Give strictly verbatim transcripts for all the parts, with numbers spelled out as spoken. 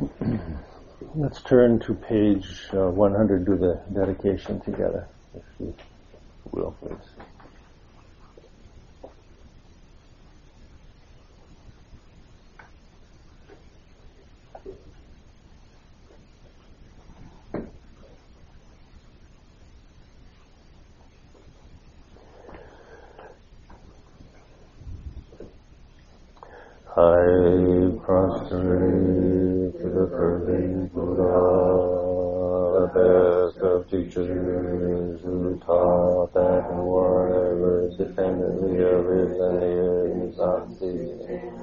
Let's turn to page uh, one hundred, do the dedication together, if you will, please. I prostrate to the perfect Buddha, the best of teachers, who taught that whatever is dependently of his and his not ceasing,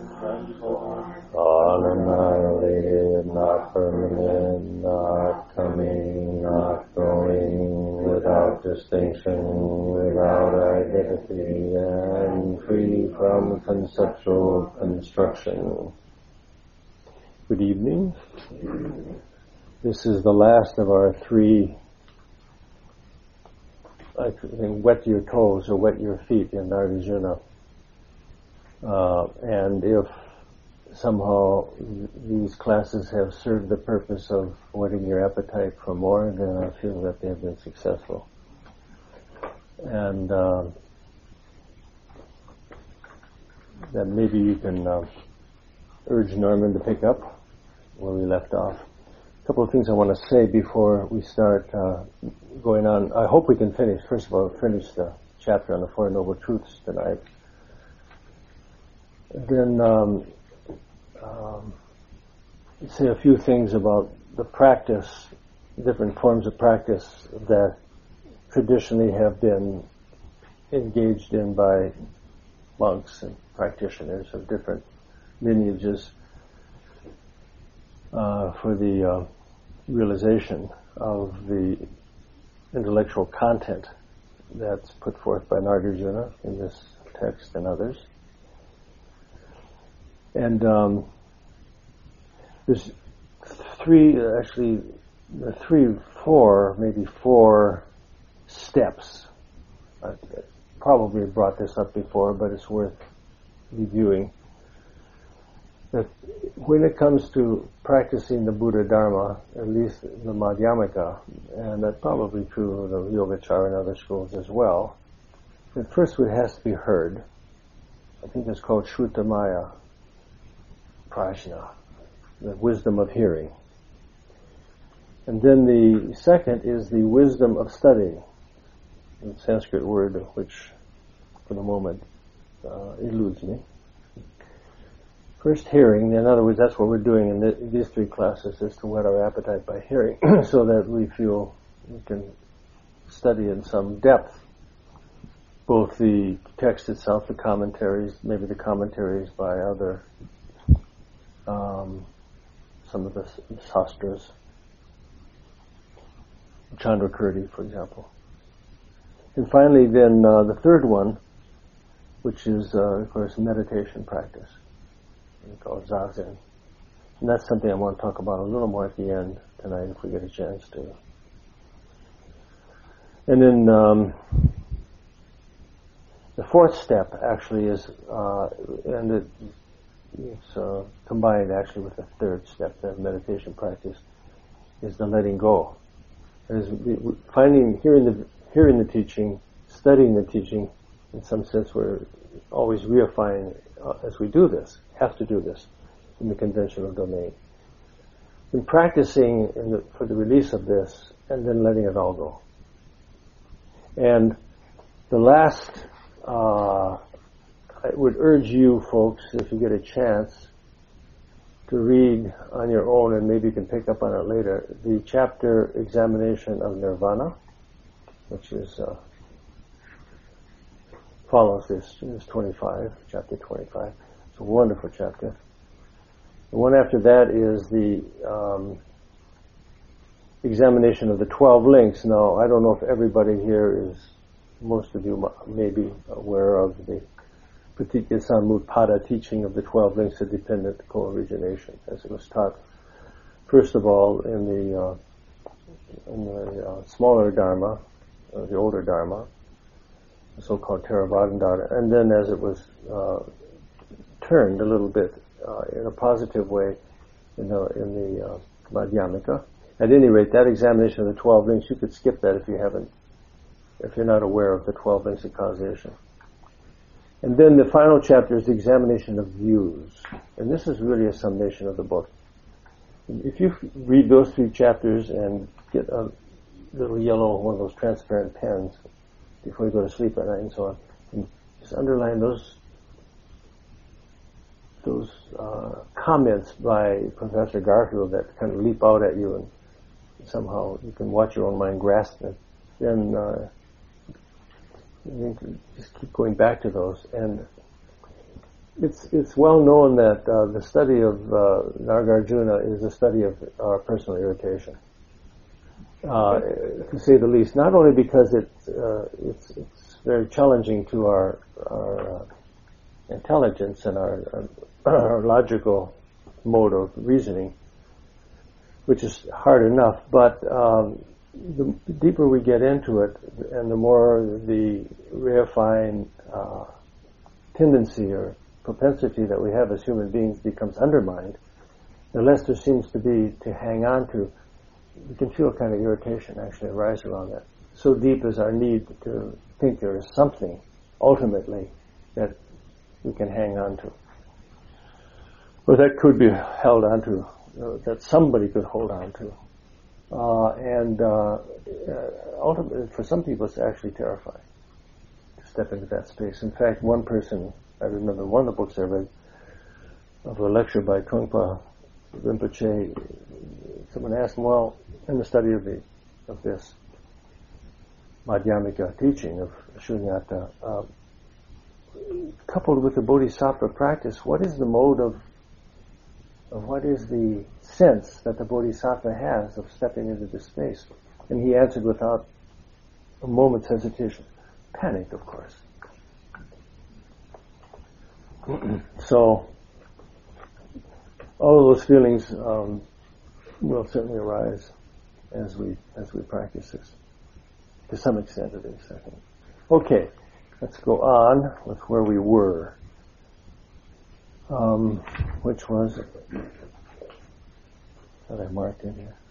unannihilated, not permanent, not coming, not going, without distinction, without identity, and free from conceptual construction. Good evening. This is the last of our three, I think, wet your toes or wet your feet in Nagarjuna. Uh, and if somehow these classes have served the purpose of whetting your appetite for more, then I feel that they have been successful. And uh, then maybe you can uh, urge Norman to pick up where we left off. A couple of things I want to say before we start uh, going on. I hope we can finish, first of all, finish the chapter on the Four Noble Truths tonight. Then um, um, say a few things about the practice, different forms of practice that traditionally have been engaged in by monks and practitioners of different lineages uh, for the uh, realization of the intellectual content that's put forth by Nagarjuna in this text and others. And um, there's three, actually, three, four, maybe four steps. I probably brought this up before, but it's worth reviewing. That when it comes to practicing the Buddha Dharma, at least the Madhyamaka, and that's probably true of the Yogacara and other schools as well, that first it has to be heard. I think it's called Shrutamaya Prajna, the wisdom of hearing. And then the second is the wisdom of studying, a Sanskrit word which for the moment uh, eludes me. First hearing, in other words, that's what we're doing in the, these three classes, is to whet our appetite by hearing so that we feel we can study in some depth both the text itself, the commentaries, maybe the commentaries by other Um, some of the sastras, Chandrakirti, for example. And finally, then uh, the third one, which is, uh, of course, meditation practice, we call it Zazen. And that's something I want to talk about a little more at the end tonight, if we get a chance to. And then um, the fourth step actually is, uh, and it. It's uh, combined actually with the third step, the meditation practice, is the letting go. Is finding, hearing the hearing the teaching, studying the teaching. In some sense, we're always reifying uh, as we do this, have to do this in the conventional domain. And practicing in the, for the release of this, and then letting it all go. And the last. Uh, I would urge you folks, if you get a chance, to read on your own, and maybe you can pick up on it later, the chapter Examination of Nirvana, which is uh, follows this, this twenty-five, chapter twenty-five. It's a wonderful chapter. The one after that is the um, Examination of the twelve links. Now, I don't know if everybody here is, most of you may be aware of the Paticca teaching of the twelve links of dependent co-origination, as it was taught, first of all, in the, uh, in the uh, smaller Dharma, uh, the older Dharma, the so-called Theravada Dharma, and then as it was uh, turned a little bit uh, in a positive way in the, in the uh, Madhyamika. At any rate, that examination of the twelve links, you could skip that if you haven't, if you're not aware of the twelve links of causation. And then the final chapter is the examination of views. And this is really a summation of the book. If you read those three chapters and get a little yellow, one of those transparent pens before you go to sleep at night and so on, and just underline those those uh, comments by Professor Garfield that kind of leap out at you, and somehow you can watch your own mind grasp it, then uh, you can just keep going back to those. And it's it's well known that uh, the study of uh, Nagarjuna is a study of our personal irritation, uh, to say the least. Not only because it's uh, it's it's very challenging to our our uh, intelligence and our, our our logical mode of reasoning, which is hard enough, but um, the deeper we get into it, and the more the reifying uh, tendency or propensity that we have as human beings becomes undermined, the less there seems to be to hang on to. We can feel kind of irritation actually arise around that. So deep is our need to think there is something ultimately that we can hang on to, or that could be held on to, uh, that somebody could hold on to. Uh, and uh, uh, ultimately, for some people, it's actually terrifying to step into that space. In fact, one person, I remember one of the books I read of a lecture by Trungpa Rinpoche, someone asked him, well, in the study of the of this Madhyamika teaching of Shunyata, uh, coupled with the Bodhisattva practice, what is the mode of, of what is the sense that the Bodhisattva has of stepping into this space? And he answered without a moment's hesitation, panic, of course. So, all of those feelings um, will certainly arise as we as we practice this, to some extent at least, I think. Okay, let's go on with where we were, um, which was that I marked in here.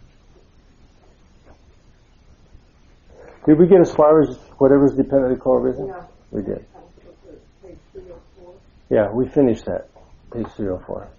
Did we get as far as whatever's dependently co-arisen? Yeah. We did. Page three oh four. Yeah, we finished that. Page three oh four.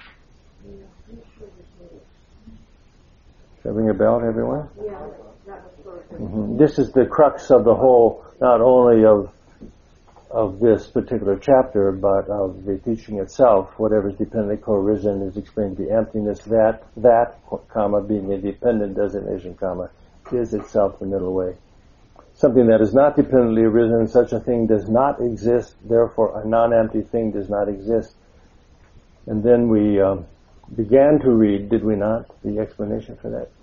Does that ring a bell to everyone? Yeah, that was perfect. Mm-hmm. This is the crux of the whole, not only of of this particular chapter, but of the teaching itself. Whatever is dependently co-arisen is explained to be emptiness. That, that, comma, being a dependent designation, comma, is itself the middle way. Something that is not dependently arisen, such a thing does not exist, therefore a non-empty thing does not exist. And then we um, began to read, did we not, the explanation for that?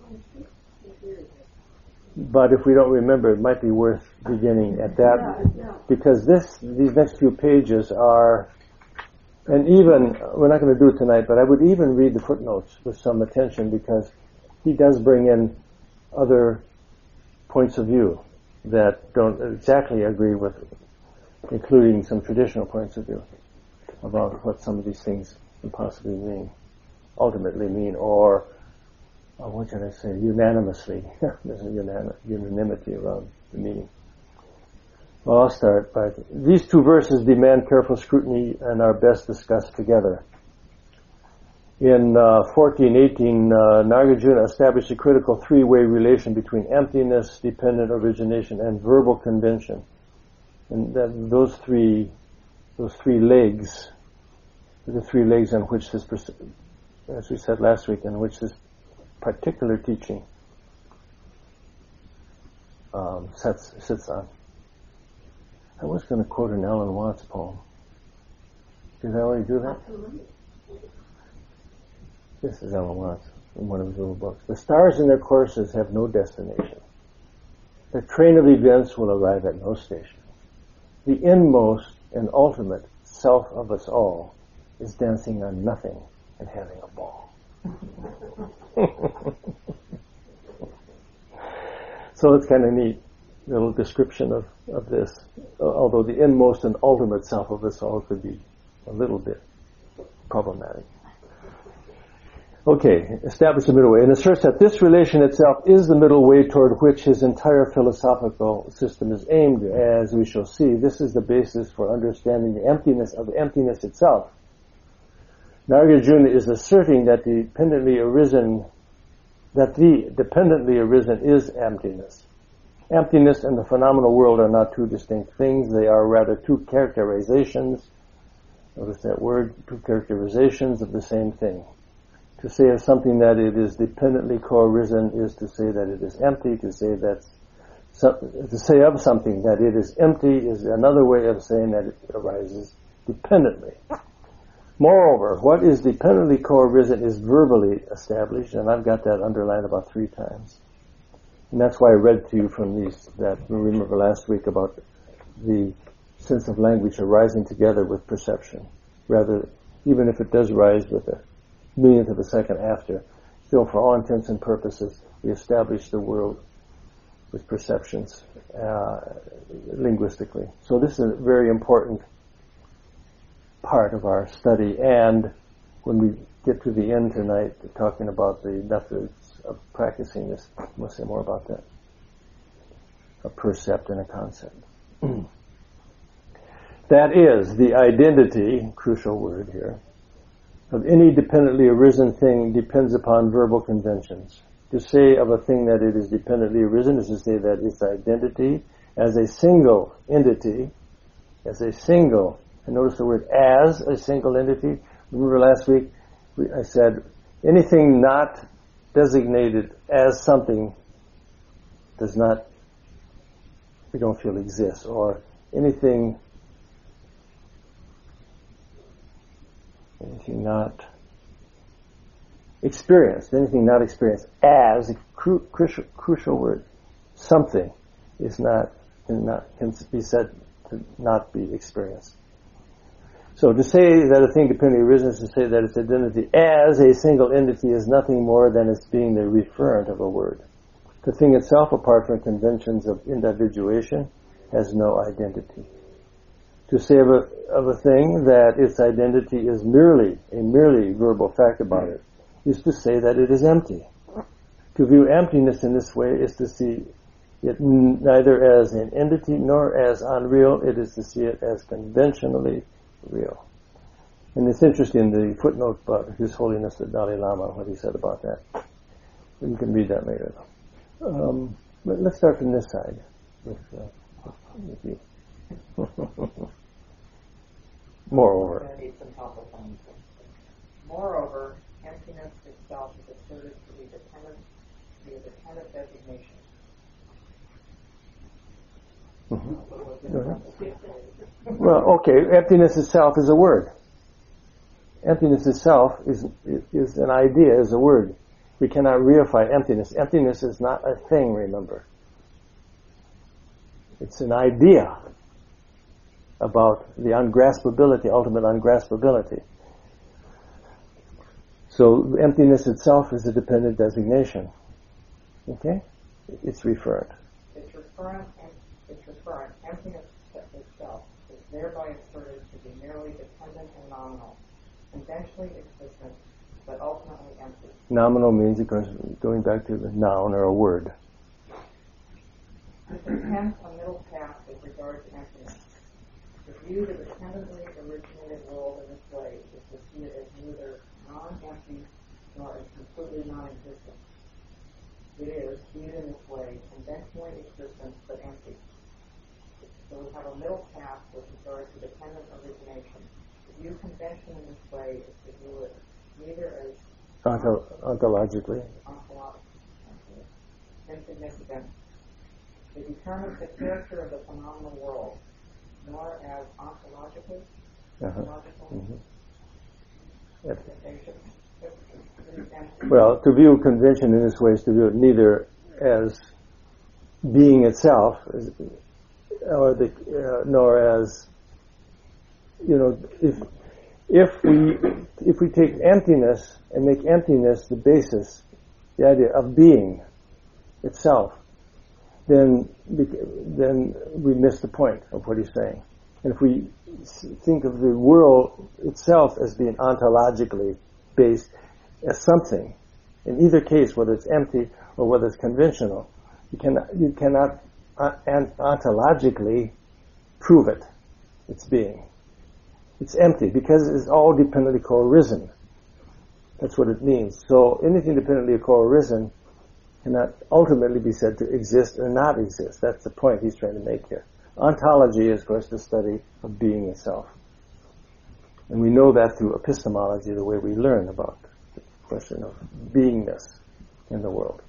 But if we don't remember, it might be worth beginning at that, because this, these next few pages are, and even, we're not going to do it tonight, but I would even read the footnotes with some attention, because he does bring in other points of view that don't exactly agree with, including some traditional points of view about what some of these things can possibly mean, ultimately mean, or Uh, what should I say, unanimously. There's a unan- unanimity around the meaning. Well, I'll start by, these two verses demand careful scrutiny and are best discussed together. In uh, fourteen eighteen, uh, Nagarjuna established a critical three-way relation between emptiness, dependent origination, and verbal convention. And that, those three, those three legs, the three legs on which this, as we said last week, on which this particular teaching um, sits, sits on. I was going to quote an Alan Watts poem. Did I already do that? This is Alan Watts in one of his little books. The stars in their courses have no destination. The train of events will arrive at no station. The inmost and ultimate self of us all is dancing on nothing and having a ball. So it's kind of neat, little description of, of this, although the inmost and ultimate self of us all could be a little bit problematic. Okay, establish the middle way, and asserts that this relation itself is the middle way toward which his entire philosophical system is aimed. As we shall see, this is the basis for understanding the emptiness of emptiness itself. Nagarjuna is asserting that the dependently arisen, that the dependently arisen is emptiness. Emptiness and the phenomenal world are not two distinct things; they are rather two characterizations. Notice that word, two characterizations of the same thing. To say of something that it is dependently co-arisen is to say that it is empty. To say that, to say of something that it is empty is another way of saying that it arises dependently. Moreover, what is dependently co-arisen is verbally established, and I've got that underlined about three times. And that's why I read to you from these, that you remember last week about the sense of language arising together with perception. Rather, even if it does rise with a millionth of a second after, still for all intents and purposes, we establish the world with perceptions uh, linguistically. So this is a very important part of our study, and when we get to the end tonight, talking about the methods of practicing this, we'll say more about that. A percept and a concept. That is, the identity, crucial word here, of any dependently arisen thing depends upon verbal conventions. To say of a thing that it is dependently arisen is to say that its identity as a single entity, as a single, and notice the word as a single entity. Remember last week we, I said anything not designated as something does not, we don't feel exists, or anything anything not experienced, anything not experienced as a cru- crucial, crucial word, something is not, can not, can be said to not be experienced. So to say that a thing dependently arisen is to say that its identity as a single entity is nothing more than its being the referent of a word. The thing itself, apart from conventions of individuation, has no identity. To say of a, of a thing that its identity is merely a merely verbal fact about it is to say that it is empty. To view emptiness in this way is to see it neither as an entity nor as unreal. It is to see it as conventionally real. And it's interesting, the footnote about His Holiness the Dalai Lama, what he said about that. You can read that later. Um, but let's start from this side with, uh, with you. Moreover. Moreover, emptiness itself is asserted to be dependent, to be a dependent designation. Mm-hmm. Well, okay, emptiness itself is a word. Emptiness itself is is an idea, is a word. We cannot reify emptiness. Emptiness is not a thing, remember. It's an idea about the ungraspability, ultimate ungraspability. So emptiness itself is a dependent designation. Okay? It's referent. It's referent, it's referent. Emptiness itself is thereby asserted to be merely dependent and nominal, conventionally existent, but ultimately empty. Nominal means, of course, going back to the noun or a word. This intends a middle path with regard to emptiness. To view the dependently originated world in this way is to see it as neither non-empty nor as completely non-existent. It is, viewed in this way, conventionally existent but empty. So we have a middle path with regard to dependent origination. To view convention in this way is to view it neither as Onto- ontologically. ontologically insignificant. It determines the character of the phenomenal world, nor as ontologically, Uh-huh. ontological, Mm-hmm. Yep. sensation. Well, to view convention in this way is to view it neither as being itself, as, or the, uh, nor as, you know, if if we if we take emptiness and make emptiness the basis, the idea of being itself, then then we miss the point of what he's saying. And if we think of the world itself as being ontologically based, as something. In either case, whether it's empty or whether it's conventional, you cannot, you cannot uh, ontologically prove it, its being. It's empty because it's all dependently co-arisen. That's what it means. So anything dependently co-arisen cannot ultimately be said to exist or not exist. That's the point he's trying to make here. Ontology is, of course, the study of being itself. And we know that through epistemology, the way we learn about the question of beingness in the world.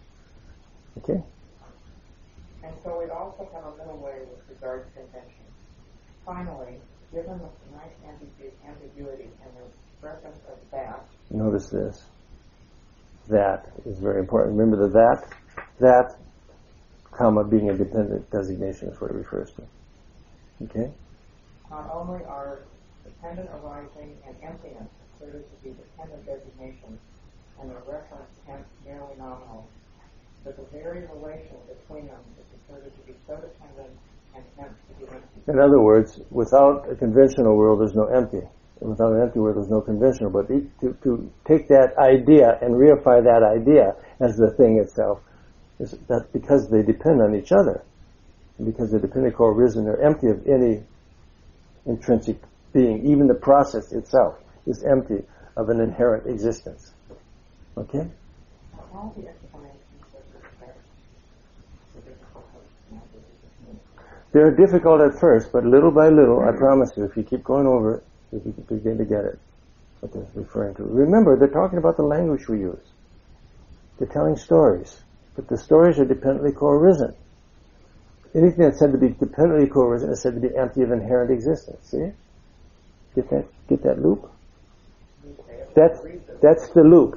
Okay? And so we also have a middle way with regard to convention. Finally, given the nice ambigu- ambiguity and the reference of that, notice this. That is very important. Remember the that, that, comma, being a dependent designation is what it refers to. Okay? not only are dependent arising and emptiness considered to be dependent designations, and their reference hence merely nominal, but the very relation between them is considered to be so dependent and hence to be empty. In other words, without a conventional world, there's no empty. And without an empty world, there's no conventional. But to, to take that idea and reify that idea as the thing itself, is that because they depend on each other, and because they're dependent co-arisen, they're empty of any intrinsic being. Even the process itself is empty of an inherent existence. Okay? All the explanations with respect to difficulties. They're difficult at first, but little by little, I promise you, if you keep going over it, you begin to get it, what they're referring to. Remember, they're talking about the language we use. They're telling stories, but the stories are dependently co-arisen. Anything that's said to be dependently co-arisen is said to be empty of inherent existence. See? Get that? Get that loop? That's, that's the loop.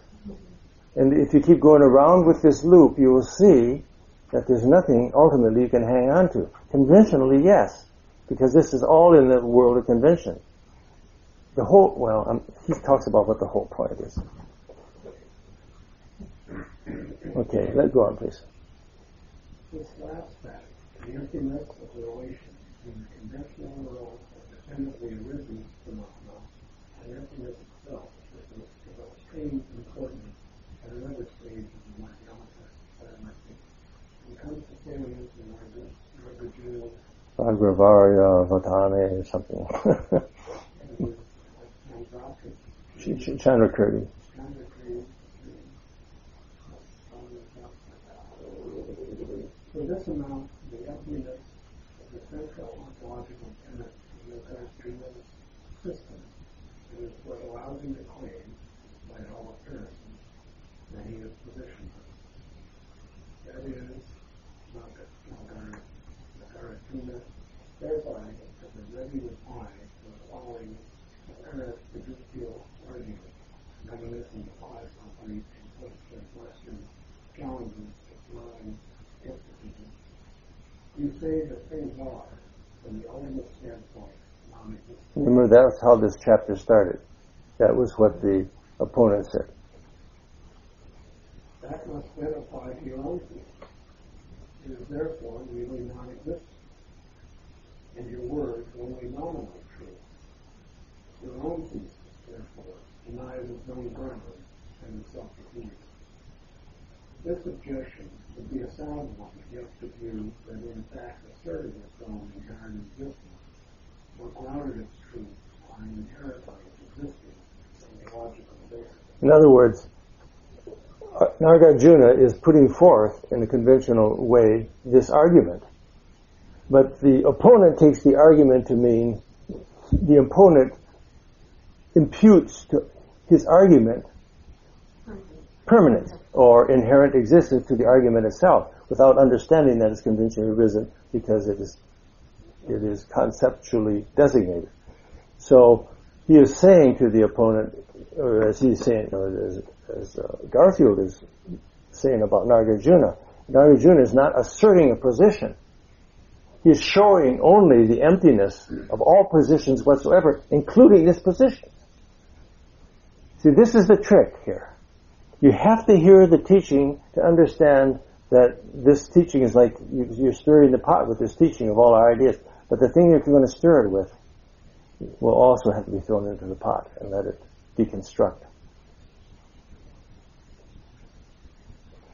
And if you keep going around with this loop, you will see that there's nothing ultimately you can hang on to. Conventionally, yes, because this is all in the world of convention. The whole, well, um, he talks about what the whole point is. Okay, let's go on, please. This last fact, the emptiness of the relation between the conventional world and dependently arisen phenomena and emptiness itself, is of extreme importance at another stage of the dialectic. It comes to salient in Nagarjuna. Agravarya Vatane or something. Chandrakirti. For this amount, the emptiness of the central ontological tenet of Nagarjuna's system is what allows him to claim, by all appearances, that he is positionless. That is, Nagarjuna thereby has a ready reply to the following apparent fiducial argument. Mechanism applies complete to such Western challenges to blind skepticism. You say that things are, from the ultimate standpoint, non-existent. Remember, that's how this chapter started. That was what the opponent said. That must then apply to your own thesis. It is therefore really non-existent, and your words only nominally true. Your own thesis, therefore, denies its own ground and is self-defeating. This objection would be a sound one against the view that in fact asserted its own inherent existence, or grounded its truth on an inherently existing logical basis. In other words, Nagarjuna is putting forth, in a conventional way, this argument. But the opponent takes the argument to mean the opponent imputes to his argument permanence or inherent existence to the argument itself, without understanding that it's conventionally arisen because it is it is conceptually designated. So he is saying to the opponent, or as he's saying, or as, as uh, Garfield is saying about Nagarjuna, Nagarjuna is not asserting a position. He is showing only the emptiness of all positions whatsoever, including this position. See, this is the trick here. You have to hear the teaching to understand that this teaching is like you're stirring the pot with this teaching of all our ideas. But the thing that you're going to stir it with will also have to be thrown into the pot and let it deconstruct.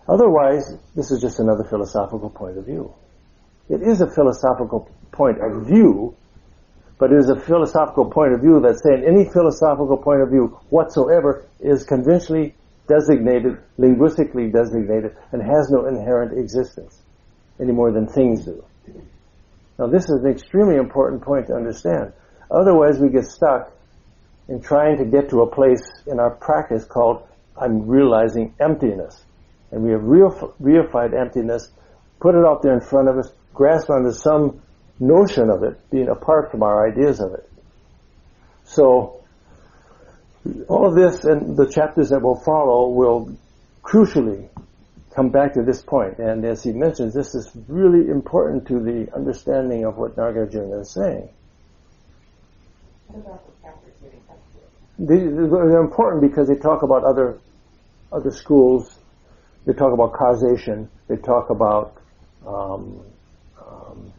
Otherwise, this is just another philosophical point of view. It is a philosophical point of view, but it is a philosophical point of view that's saying any philosophical point of view whatsoever is conventionally designated, linguistically designated, and has no inherent existence any more than things do. Now this is an extremely important point to understand. Otherwise we get stuck in trying to get to a place in our practice called I'm realizing emptiness. And we have real, reified emptiness, put it out there in front of us, grasp onto some notion of it, being apart from our ideas of it. So, all of this and the chapters that will follow will crucially come back to this point. And as he mentions, this is really important to the understanding of what Nagarjuna is saying. What about the chapters getting up to it? They, they're important because they talk about other other schools. They talk about causation. They talk about um, um,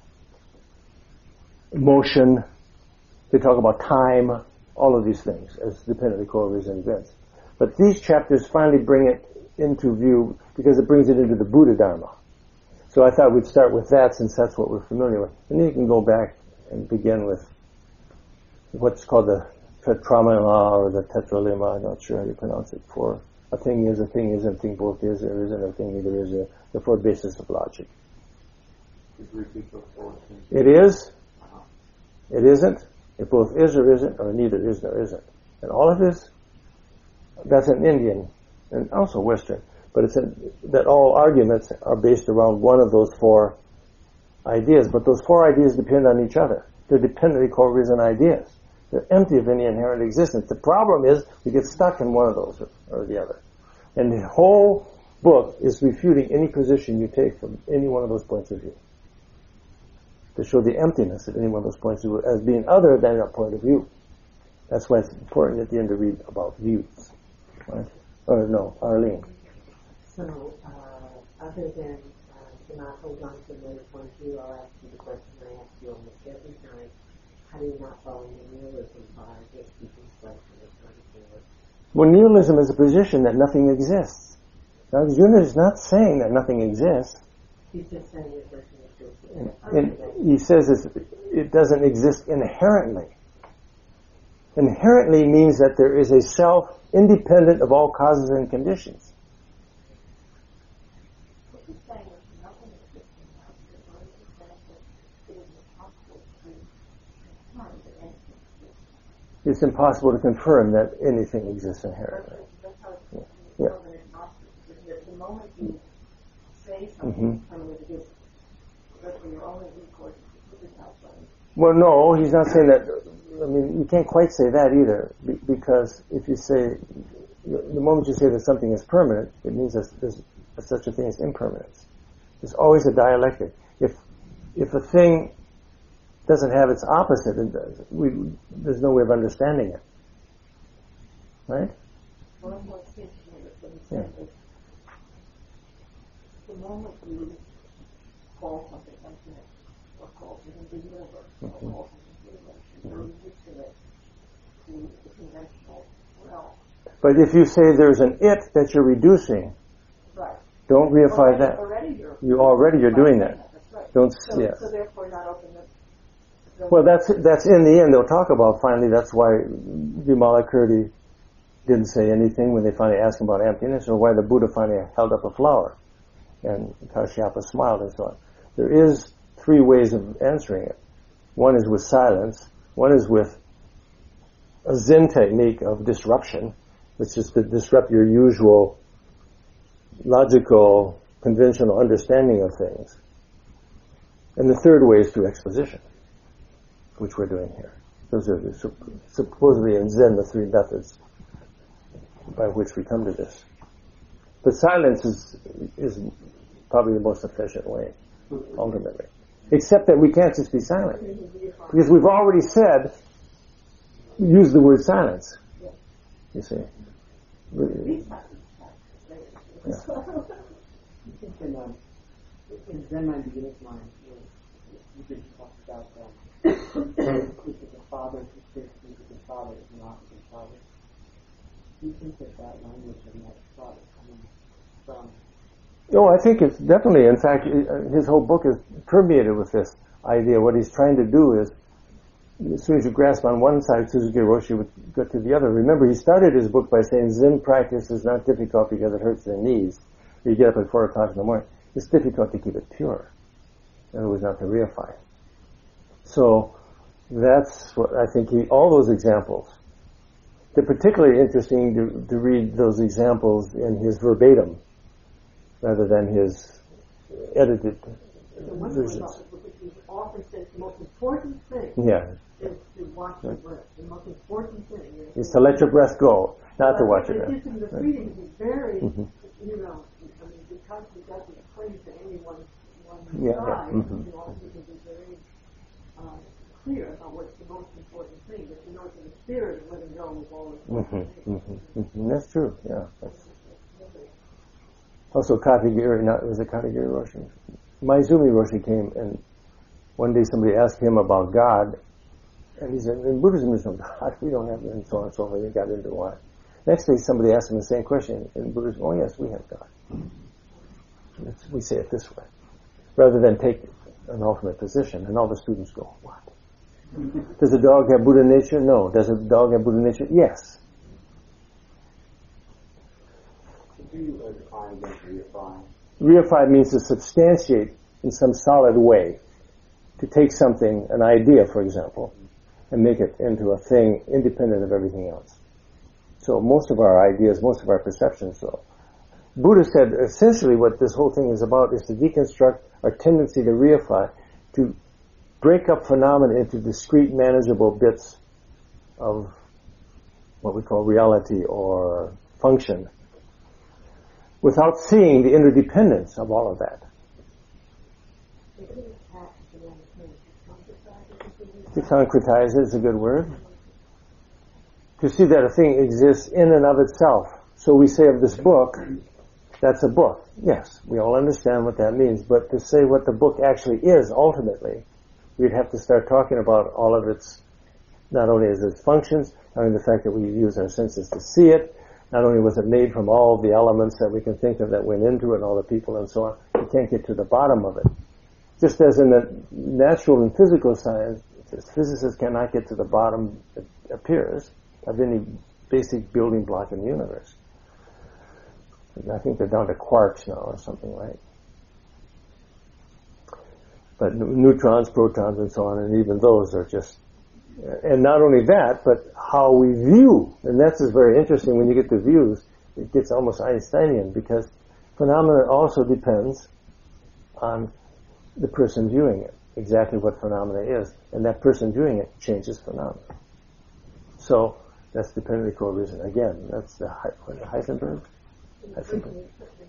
motion. They talk about time. All of these things as dependently correlated events. But these chapters finally bring it into view because it brings it into the Buddha Dharma. So I thought we'd start with that since that's what we're familiar with. And then you can go back and begin with what's called the Tetramala or the Tetralima. I'm not sure how you pronounce it. For a thing is, a thing isn't, a thing both is, there isn't, a thing neither is, a, the four basis of logic. It is, it isn't, it both is or isn't, or neither is nor isn't. And all of this, that's an Indian and also Western, but it's a, that all arguments are based around one of those four ideas, but those four ideas depend on each other. They're dependently co-reason ideas. They're empty of any inherent existence. The problem is we get stuck in one of those or, or the other. And the whole book is refuting any position you take from any one of those points of view, to show the emptiness of any one of those points of view as being other than a point of view. That's why it's important at the end to read about views. Right? Or no, Arlene. So, uh, other than uh, to not hold on to another point of view, I'll ask you the question I ask you almost every time. How do you not fall into nihilism by just keeping stuff in the point of view? Well, nihilism is a position that nothing exists. Now, Arjuna is not saying that nothing exists. He's just saying it doesn't exist. And, and he says it's, it doesn't exist inherently. Inherently means that there is a self independent of all causes and conditions. It's impossible to confirm that anything exists inherently. Yeah. The moment you say something, mm-hmm. It is your only recourse to put yourself on. Well, no, he's not saying that. I mean, you can't quite say that either, because if you say, the moment you say that something is permanent, it means that there's such a thing as impermanence. There's always a dialectic. If if a thing doesn't have its opposite, it does, we, there's no way of understanding it. Right? One more thing what he Yeah. said is, the moment you call something infinite, or call something the universe, or call something the universe, you're used to it, to the conventional realm. But if you say there's an it that you're reducing, right. Don't reify already, that. Already you're, you already you're doing that. that. That's right. Don't. So, Yeah. so therefore, not open the. Well, that's that's in the end they'll talk about. Finally, that's why Vimalakirti didn't say anything when they finally asked him about emptiness, or why the Buddha finally held up a flower, and Kashyapa smiled and so on. There is three ways of answering it. One is with silence. One is with a Zen technique of disruption, which is to disrupt your usual logical, conventional understanding of things. And the third way is through exposition, which we're doing here. Those are the, supposedly in Zen the three methods by which we come to this. But silence is is probably the most efficient way, ultimately. Except that we can't just be silent. Because we've already said, use the word silence. You see. Yeah. I think in, um, in Zen mind, beginner's mind, you, you did talk about that. Which is a father who thinks that his father is not his father. Do you think that that language and that thought is coming from No, I think it's definitely, in fact, his whole book is permeated with this idea. What he's trying to do is, as soon as you grasp on one side, Suzuki Roshi would go to the other. Remember, he started his book by saying Zen practice is not difficult because it hurts the knees. You get up at four o'clock in the morning. It's difficult to keep it pure. In other words, not to reify. So that's what I think he, all those examples, they're particularly interesting to, to read those examples in his verbatim rather than his edited versions. The author says the most important thing Yeah. is to watch your breath. The most important thing is, is to let your breath go, not to watch it. it. It gives him the freedom to be very, Mm-hmm. you know, I mean, because he doesn't cling to any one, one Yeah, side, yeah. Mm-hmm. you know, he can be very uh, clear about what's the most important thing. But you know, it's in the spirit of letting go of all the Mm-hmm. important things. Mm-hmm. Mm-hmm. That's true, yeah. That's also, Katagiri, not, was it Katagiri Roshi? Maizumi Roshi came, and one day somebody asked him about God, and he said, in Buddhism there's no God, we don't have it, and so on and so forth. He got into why. Next day somebody asked him the same question, in Buddhism, oh yes, we have God. It's, we say it this way, rather than take an ultimate position, and all the students go, what? Does a dog have Buddha nature? No. Does a dog have Buddha nature? Yes. Do you uh, define against reify? Reify means to substantiate in some solid way. To take something, an idea, for example, and make it into a thing independent of everything else. So most of our ideas, most of our perceptions, so Buddha said essentially what this whole thing is about is to deconstruct our tendency to reify, to break up phenomena into discrete, manageable bits of what we call reality or function, without seeing the interdependence of all of that. To concretize it is a good word. To see that a thing exists in and of itself. So we say of this book, that's a book. Yes, we all understand what that means, but to say what the book actually is, ultimately, we'd have to start talking about all of its, not only as its functions, not only the fact that we use our senses to see it, not only was it made from all the elements that we can think of that went into it, and all the people and so on, we can't get to the bottom of it. Just as in the natural and physical science, physicists cannot get to the bottom, it appears, of any basic building block in the universe. I think they're down to quarks now or something, right? But neutrons, protons, and so on, and even those are just, and not only that, but how we view, and that's is very interesting when you get to views, it gets almost Einsteinian, because phenomena also depends on the person viewing it, exactly what phenomena is, and that person viewing it changes phenomena. So, that's dependently co-reason. Again, that's the Heisenberg. Heisenberg.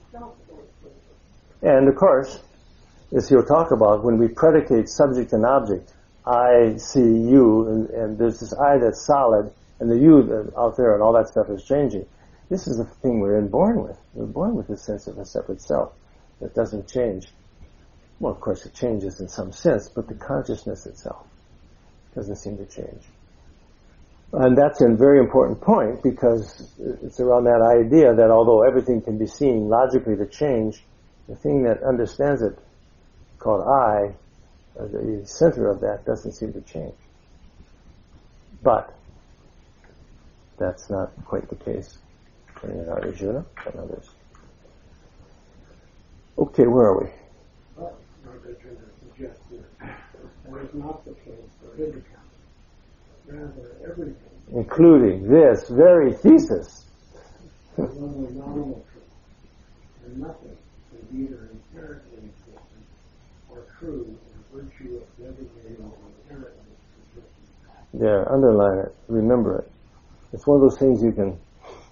And of course, as he'll talk about, when we predicate subject and object, I see you, and, and there's this I that's solid, and the you that out there, and all that stuff is changing. This is the thing we're inborn with. We're born with this sense of a separate self that doesn't change. Well, of course, it changes in some sense, but the consciousness itself doesn't seem to change. And that's a very important point, because it's around that idea that although everything can be seen logically to change, the thing that understands it, called I, or the center of that, doesn't seem to change. But that's not quite the case in Arjuna and others. Okay, where are we? But Arjuna suggests that that is not the case for his account. Rather, everything, including this very thesis, is only nominal truth, and nothing is either inherently existent or true in virtue of designating inherently existent. there, underline it, remember it. It's one of those things you can.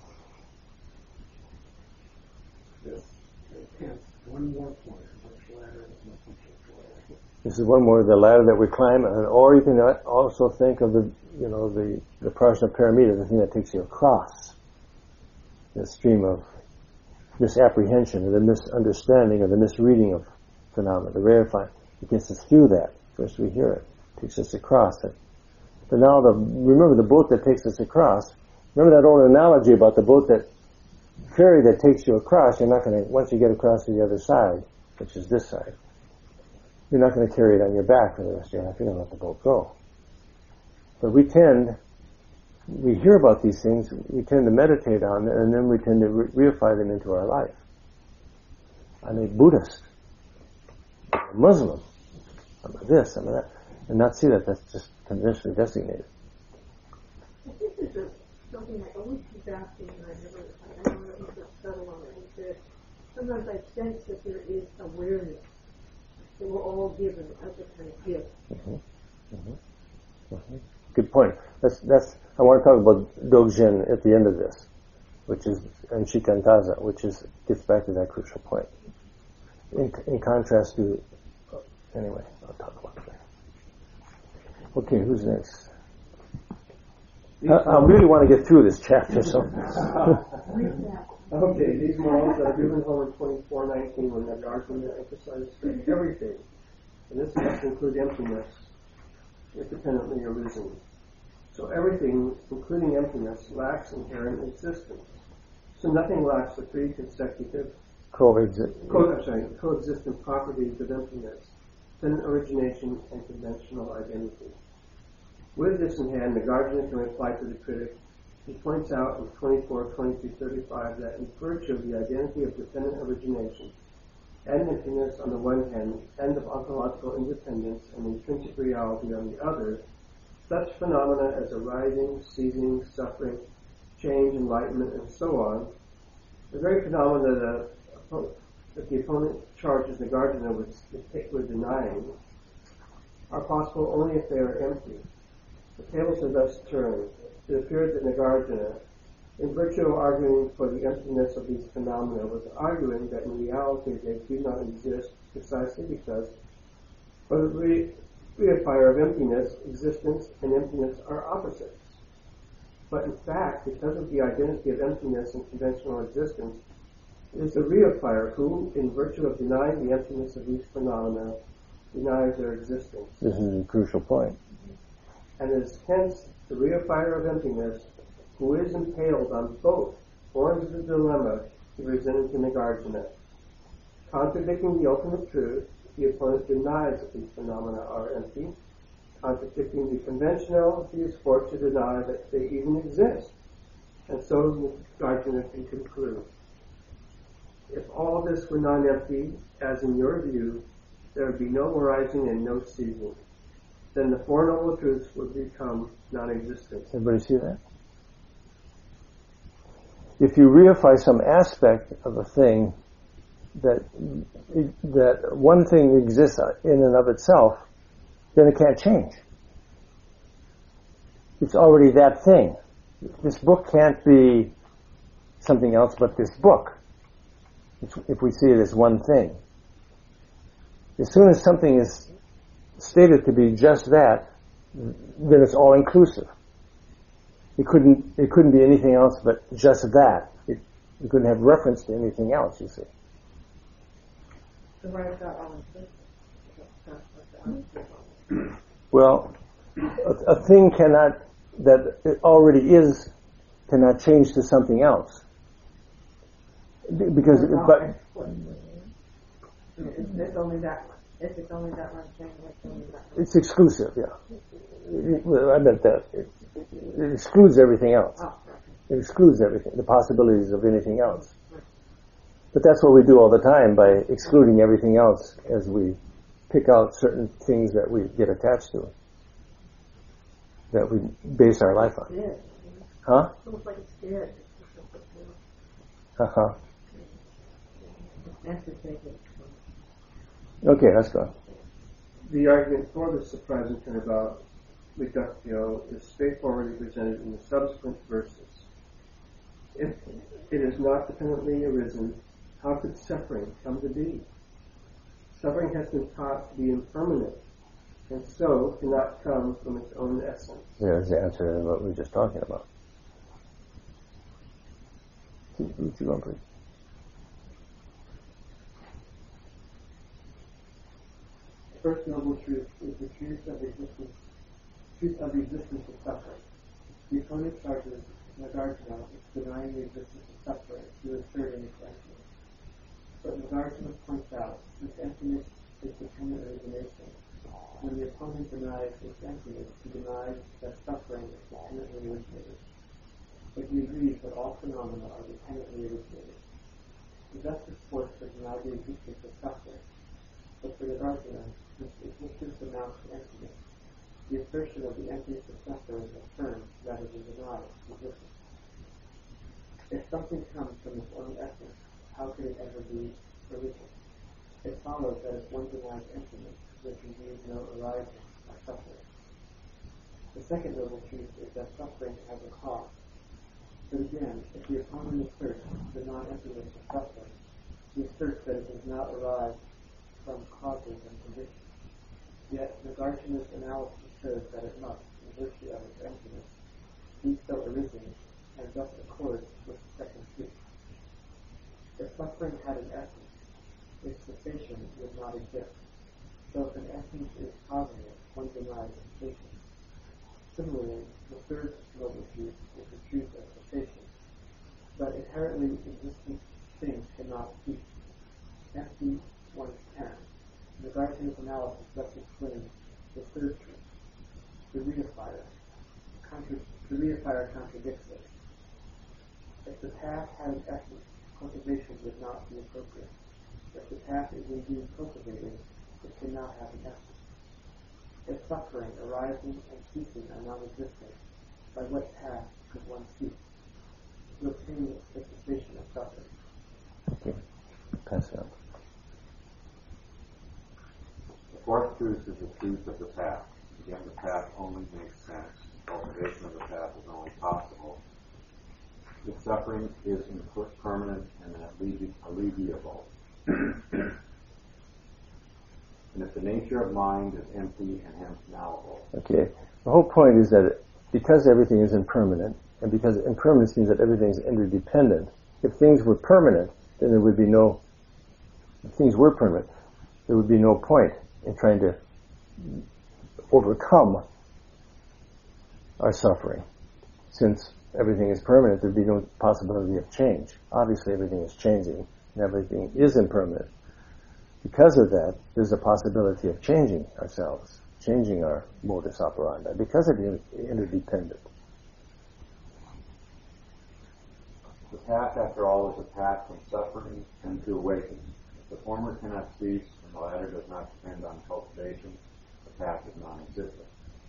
This is hence one more point in which ladder must be controlled. This is one more the ladder that we climb, and or you can also think of the, you know, the the prajna paramita, the thing that takes you across the stream of misapprehension or the misunderstanding or the misreading of phenomena, the rarefying. It gets us through that. First we hear it, takes us across it. But now the remember the boat that takes us across. Remember that old analogy about the boat that ferry that takes you across, you're not going to, once you get across to the other side, which is this side, you're not going to carry it on your back for the rest of your life. You're going to let the boat go. But we tend, we hear about these things, we tend to meditate on them, and then we tend to re- reify them into our life. I'm a Buddhist. I'm a Muslim. I'm a this, I'm a that. And not see that that's just conventionally designated. I think there's a, something I always keep asking, and I never, I don't know if it's settled on it, is that sometimes I sense that there is awareness that we're all given as a kind of gift. Mm-hmm. Mm-hmm. Mm-hmm. Good point. That's, that's, I want to talk about Dokjin at the end of this, which is, and Shikantaza, which is, gets back to that crucial point. In, in contrast to, anyway, I'll talk about that. Okay, who's next? I, I really want to get through this chapter, so. Okay, these morals are given home in twenty-four nineteen when Nagarjuna emphasizes everything, and this must include emptiness, independently arisen. So everything, including emptiness, lacks inherent existence. So nothing lacks the three consecutive Coexist. co- I'm sorry, coexistent properties of emptiness, then origination and conventional identity. With this in hand, Nagarjuna can reply to the critic. He points out in twenty-four, twenty-two, thirty-five that in virtue of the identity of dependent origination and emptiness on the one hand, and of ontological independence and intrinsic reality on the other, such phenomena as arising, ceasing, suffering, change, enlightenment, and so on, the very phenomena that, uh, that the opponent charges Nagarjuna with, with denying, are possible only if they are empty. The tables are thus turned. It appears that Nagarjuna, in virtue of arguing for the emptiness of these phenomena, was arguing that in reality they do not exist precisely because, for the re- reifier of emptiness, existence and emptiness are opposites. But in fact, because of the identity of emptiness and conventional existence, it is the reifier who, in virtue of denying the emptiness of these phenomena, denies their existence. This is a crucial point. And it is hence the reifier of emptiness who is impaled on both forms of the dilemma he presented to Nagarjuna. Contradicting the ultimate truth, the opponent denies that these phenomena are empty. Contradicting the conventional, he is forced to deny that they even exist. And so Nagarjuna can conclude. If all this were non-empty, as in your view, there would be no arising and no ceasing. Then the Four Noble Truths would become non-existent. Everybody see that? If you reify some aspect of a thing, that that one thing exists in and of itself, then it can't change. It's already that thing. This book can't be something else but this book, if we see it as one thing. As soon as something is stated to be just that, then it's all inclusive. It couldn't it couldn't be anything else but just that. It, it couldn't have reference to anything else, you see. So why is that all inclusive? Well, a, a thing cannot, that it already is, cannot change to something else. Because, but, It's, it's only that one. If it's only that one thing, it's only that one. it's exclusive, yeah. It, well, I meant that. It, it excludes everything else. Oh, It excludes everything, the possibilities of anything else. But that's what we do all the time by excluding everything else as we pick out certain things that we get attached to, that we base our life on. Dead. Huh? It's almost like it's dead. Uh-huh. That's the thing. Okay, let's go. The argument for the surprising thing about reductio is straightforwardly presented in the subsequent verses. If it is not dependently arisen, how could suffering come to be? Suffering has been taught to be impermanent, and so cannot come from its own essence. There's the answer to what we were just talking about. Keep going, please. First noble truth is the truth of existence, truth of the existence of suffering. The opponent charges Nagarjuna is denying the existence of suffering through asserting its emptiness. But Nagarjuna points out, since emptiness is dependent origination, when the opponent denies its emptiness, he denies that suffering is dependently originated. But he agrees that all phenomena are dependently originated. He thus supports or denies the existence of suffering. But for Nagarjuna, since existence amounts to emptiness, the assertion of the emptiness of suffering affirms rather than denies existence. If something comes from its own essence, how could it ever be original? It follows that if one denies emptiness, there can be no arising or suffering. The second noble truth is that suffering has a cause. But again, if the opponent asserts the non-emptiness of suffering, he asserts that it does not arise from causes and conditions. Yet, Nagarjuna's analysis shows that it must, in virtue of its emptiness, be so arisen, and thus accords with the second truth. If suffering had an essence, its cessation would not exist. So if an essence is causing it, one denies cessation. Similarly, the third noble truth is the truth of cessation. But inherently existent things cannot cease. Empty one can. Nagarjuna's analysis thus explains the third truth. The reifier. Contra- the reifier contradicts it. If the path had an essence, cultivation would not be appropriate. If the path is indeed cultivated, it cannot have an essence. If suffering, arising, and ceasing are non-existent, by what path could one cease? To obtain the cessation of suffering. Okay. Pass it on. The fourth truth is the truth of the path. Again, the path only makes sense. Cultivation of the path is only possible if suffering is impermanent and allevi- alleviable. And if the nature of mind is empty and hence malleable. Okay. The whole point is that because everything is impermanent, and because impermanence means that everything is interdependent, if things were permanent, then there would be no, if things were permanent, there would be no point in trying to overcome our suffering. Since everything is permanent, there would be no possibility of change. Obviously everything is changing, and everything is impermanent. Because of that, there's a possibility of changing ourselves, changing our modus operandi, because it is interdependent. The path, after all, is a path from suffering and to awakening. If the former cannot cease and the latter does not depend on cultivation, the path is non-existent.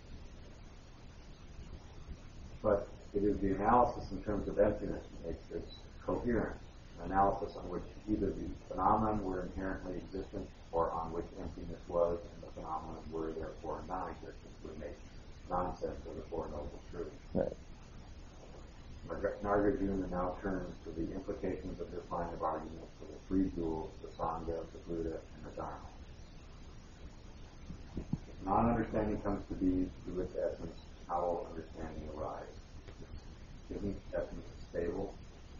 But it is the analysis in terms of emptiness that makes this coherent, an analysis on which either the phenomenon were inherently existent or on which emptiness was and the phenomenon were therefore non-existent would make nonsense of the Four Noble Truths. Right. Nagarjuna now turns to the implications of this line of argument for the three jewels, the Sangha, the Buddha, and the Dharma. If non-understanding comes to be through its essence, how will understanding arise? Isn't essence stable?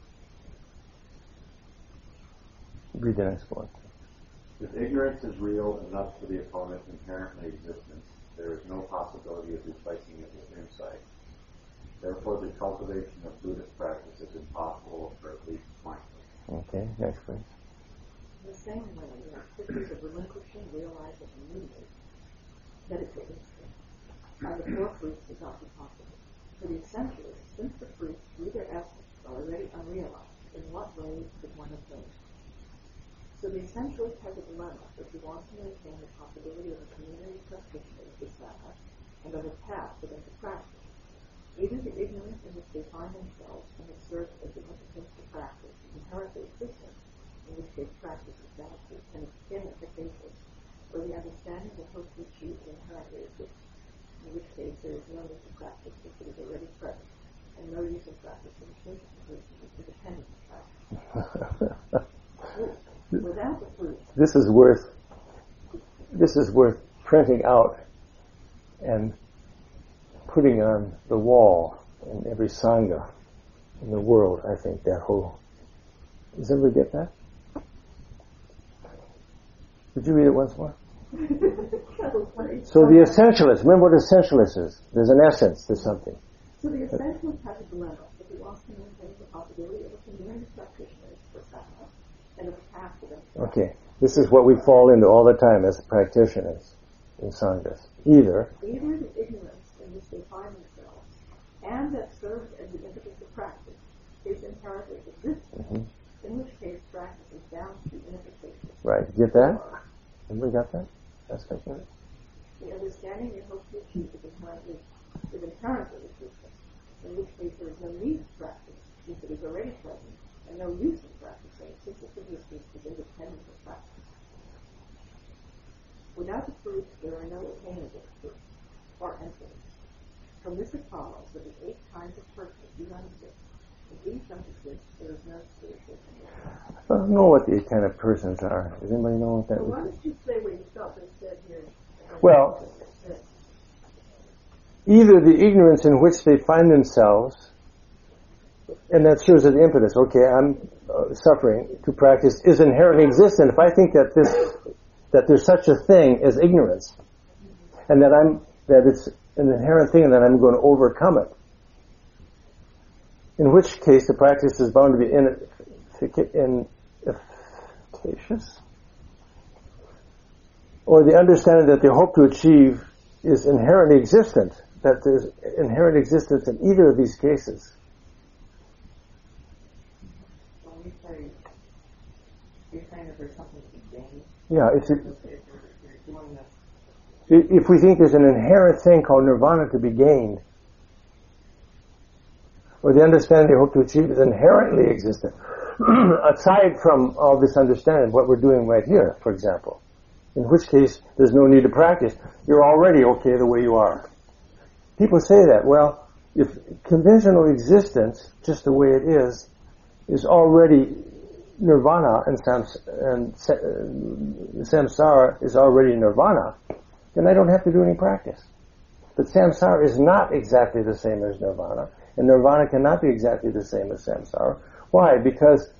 Read the next one. If ignorance is real and thus for the opponent inherently existence, there is no possibility of replacing it with insight. Therefore, the cultivation of Buddhist practice is impossible, or at least pointless. Okay, next please. In the same way, the activities of relinquishing, realizing, and moving, meditating, are the four fruits is not be possible. For the essentialists, since the fruits, through their essence, are already unrealized, in what way could one attain? So the essentialist has a dilemma if he wants to maintain the possibility of a community practitioner of the Sangha and of a path for them to practice. Either the ignorance in which they find themselves and the search of the impotence to practice is inherently existent, in which case practice is doubtful and inefficacious, or the understanding that hopes to achieve is inherently existent, in which case there is no need to practice if it is already present, and no use of practice in the case of which is independent of practice. Without the fruits, This is worth, this is worth printing out and putting on the wall in every Sangha in the world, I think, that whole... Does everybody get that? Would you read it once more? So the essentialist, remember what essentialist is. There's an essence, there's something. So the essentialist has a dilemma. If who wants to maintain the possibility of a community practitioners for sadhana and of past events. Okay, this is what we fall into all the time as practitioners in sanghas. Either Either the ignorance in which they find themselves and that serves as the impetus of practice is inherently existent, Mhm. in which case practice is bound to inefficacious. right. Get that? Everybody got that? That's good. The understanding they hope to achieve is inherently, is inherently existent, in which case there is no need to practice, since it is already present, and no use in practicing, since its existence is independent of practice. Without the proof, there are no attainable proofs or entities. From this it follows that the eight kinds of persons do not exist. If these don't exist, there is no spiritual community. I don't know what these kind of persons are. Does anybody know what that So why is? don't you say what you felt they said here? Well, either the ignorance in which they find themselves, and that serves as the impetus. Okay, I'm uh, suffering to practice is inherently existent. If I think that this, that there's such a thing as ignorance, and that I'm that it's an inherent thing, and that I'm going to overcome it, in which case the practice is bound to be inefficacious, or the understanding that they hope to achieve is inherently existent, that there's inherent existence in either of these cases. When you say, you're saying that there's something to be gained, Yeah, it's a, if you're, if you're doing this, if we think there's an inherent thing called nirvana to be gained, or the understanding they hope to achieve is inherently existent, aside from all this understanding, what we're doing right here, for example, in which case there's no need to practice. You're already okay the way you are. People say that. Well, if conventional existence, just the way it is, is already nirvana, and, sams- and uh, samsara is already nirvana, then I don't have to do any practice. But samsara is not exactly the same as nirvana, and nirvana cannot be exactly the same as samsara. Why? Because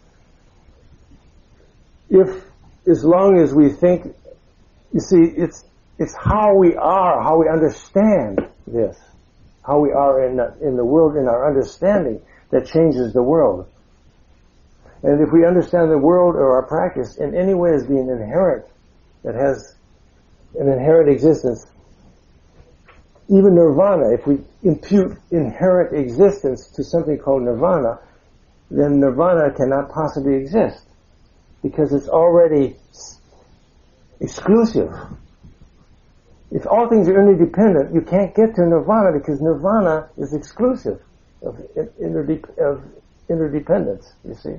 if, as long as we think, you see, it's it's how we are, how we understand this, how we are in the, in the world, in our understanding, that changes the world. And if we understand the world or our practice in any way as being inherent, that has an inherent existence, even nirvana, if we impute inherent existence to something called nirvana, then nirvana cannot possibly exist, because it's already exclusive. If all things are interdependent, you can't get to nirvana, because nirvana is exclusive of, interde- of interdependence, you see.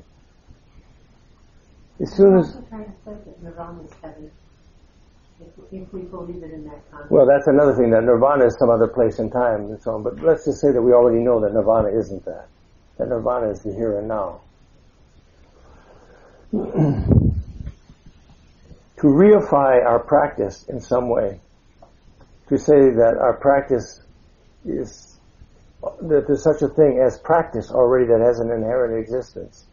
As soon as... I'm trying to say that nirvana is heaven. If, if we believe it in that context. Well, that's another thing, that nirvana is some other place in time and so on. But let's just say that we already know that nirvana isn't that. That nirvana is the here and now. To reify our practice in some way, to say that our practice is, that there's such a thing as practice already that has an inherent existence.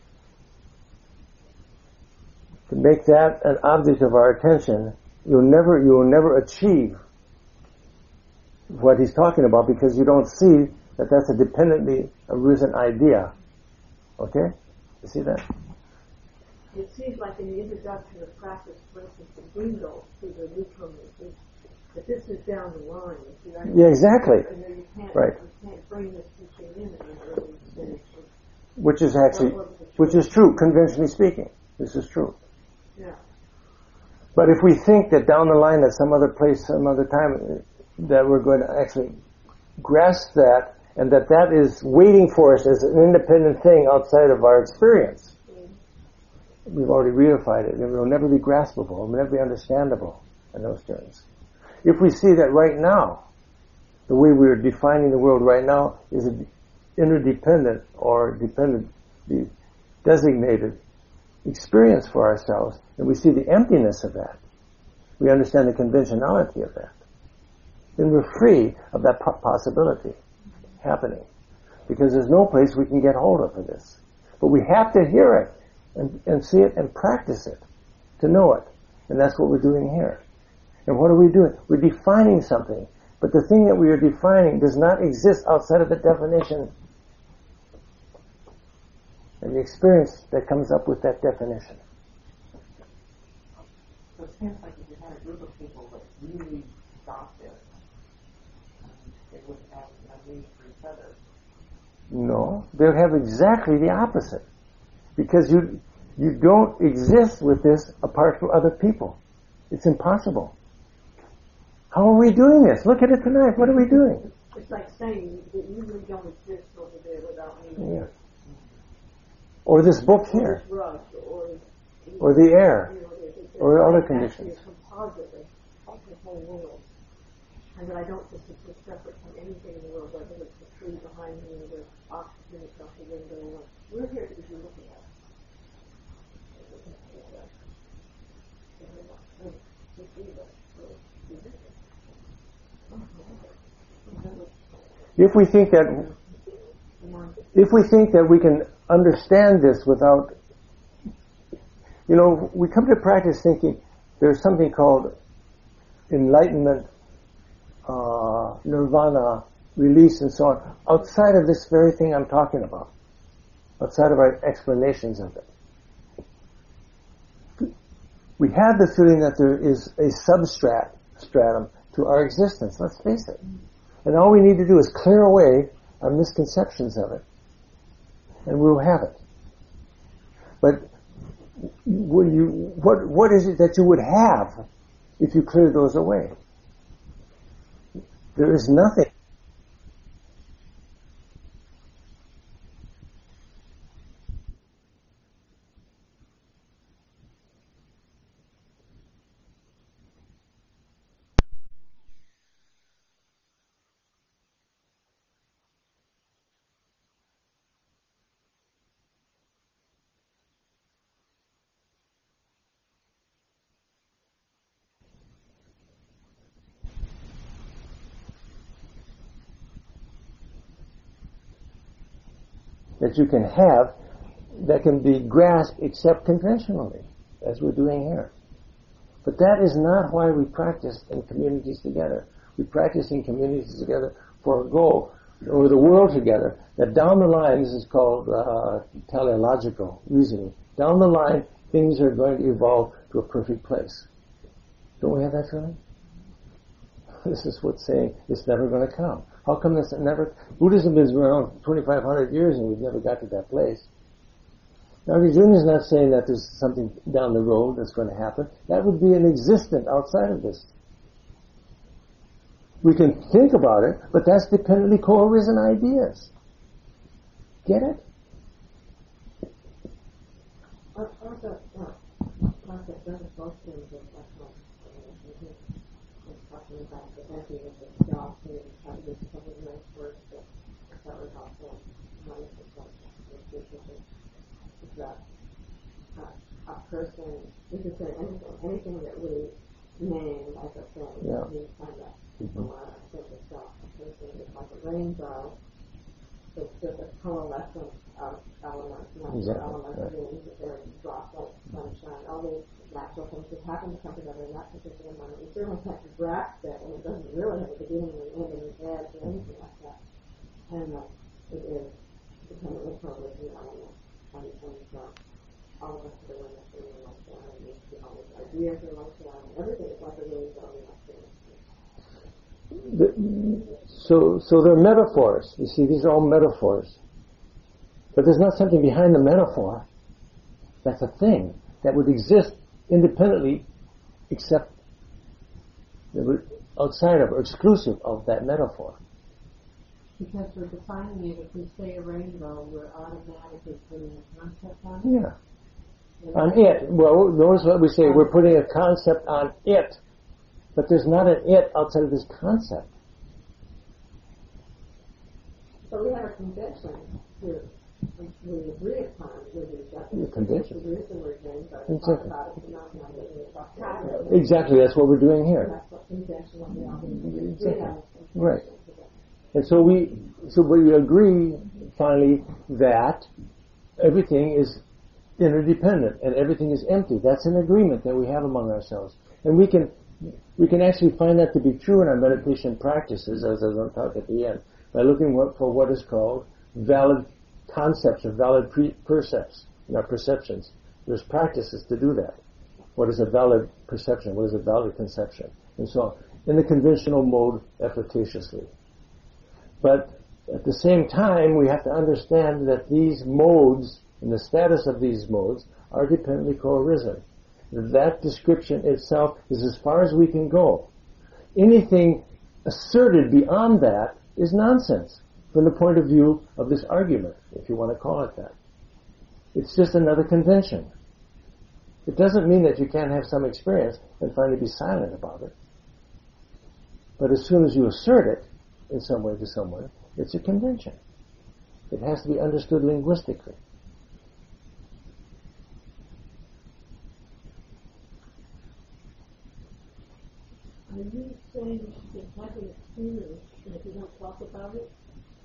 To make that an object of our attention, you'll never, you will never achieve what he's talking about, because you don't see that that's a dependently arisen idea. Okay? You see that? It seems like in the introduction of practice, for instance, the Greenville to the newcomers, that this is down the line. You know, Yeah, exactly. And then you can't, Right. you can't bring this teaching in and really finish it. Which is actually, which is true, conventionally speaking. This is true. Yeah. But if we think that down the line, at some other place, some other time, that we're going to actually grasp that, and that that is waiting for us as an independent thing outside of our experience, we've already reified it, and it will never be graspable, it will never be understandable in those terms. If we see that right now, the way we are defining the world right now is an interdependent or dependently designated experience for ourselves, and we see the emptiness of that, we understand the conventionality of that, then we're free of that po- possibility happening. Because there's no place we can get hold of for this. But we have to hear it and, and see it and practice it to know it. And that's what we're doing here. And what are we doing? We're defining something. But the thing that we are defining does not exist outside of the definition and the experience that comes up with that definition. So it seems like if you had a group of people that really got this, um, they would have a need for each other. No, they would have exactly the opposite. Because you you don't exist with this apart from other people. It's impossible. How are we doing this? Look at it tonight. What are we doing? It's like saying that you really don't exist over there without me. Yeah. Or this book Or here. this rug, or, Or the air. you know, there's- there's Or other actually conditions. a composite of the whole world. And that I don't just exist separate from anything in the world, whether it's the tree behind me or the oxygen across the window. We're here because you're looking at us. If we think that if we think that we can understand this without, you know, we come to practice thinking there's something called enlightenment, uh, nirvana, release, and so on, outside of this very thing I'm talking about, outside of our explanations of it. We have the feeling that there is a substrat stratum to our existence. Let's face it. And all we need to do is clear away our misconceptions of it, and we'll have it. But will you, what, what is it that you would have if you clear those away? There is nothing. That you can have that can be grasped except conventionally, as we're doing here. But that is not why we practice in communities together. We practice in communities together for a goal, or the world together, that down the line, this is called uh, teleological reasoning, down the line things are going to evolve to a perfect place. Don't we have that feeling? This is what's saying it's never going to come. How come this never... Buddhism has been around twenty-five hundred years and we've never got to that place. Now, Arjuna is not saying that there's something down the road that's going to happen. That would be an existent outside of this. We can think about it, but that's dependently co-arisen ideas. Get it? Also, concept doesn't both things of talking about the empty of the self and trying to do something nice work, but that was also nice as well. It's that uh, a person, you could say anything, anything that we name as a thing, yeah. means kind of from a sense of self. A person is like a rainbow, it's just a coalescence of elements, natural exactly. elements, right. beings, air, drops like sunshine, all these natural things that happen to come together in that particular moment. We certainly can't grasp it, and it doesn't really have a beginning and end and an edge or anything like that. And uh, it is dependently correlated with the elements. And, and uh, all of us are doing this thing like that, and we see all these ideas are like that, and everything is like a really going like this. The, so, so they're metaphors. You see, these are all metaphors. But there's not something behind the metaphor that's a thing that would exist independently except outside of or exclusive of that metaphor. Because we're defining it, if we say a rainbow, we're automatically putting a concept on it. Yeah. On it. Well, notice what we say, we're putting a concept on it. But there's not an it outside of this concept. So we have a convention here. We agree upon with each other. The convention. We use the word rainbow. Exactly. Talk about it, not now that we talk about it. Exactly, that's what we're doing here. That's what conventional we all agree Exactly. on. Right. And so we, so we agree finally that everything is interdependent and everything is empty. That's an agreement that we have among ourselves, and we can we can actually find that to be true in our meditation practices, as, as I'll talk at the end, by looking for what is called valid concepts or valid pre- percepts, not perceptions. There's practices to do that. What is a valid perception? What is a valid conception? And so on. In the conventional mode, effortlessly. But at the same time, we have to understand that these modes and the status of these modes are dependently co-arisen. That description itself is as far as we can go. Anything asserted beyond that is nonsense from the point of view of this argument, if you want to call it that. It's just another convention. It doesn't mean that you can't have some experience and finally be silent about it. But as soon as you assert it in some way to someone, it's a convention. It has to be understood linguistically. Are you saying that you can have an experience and if you don't talk about it?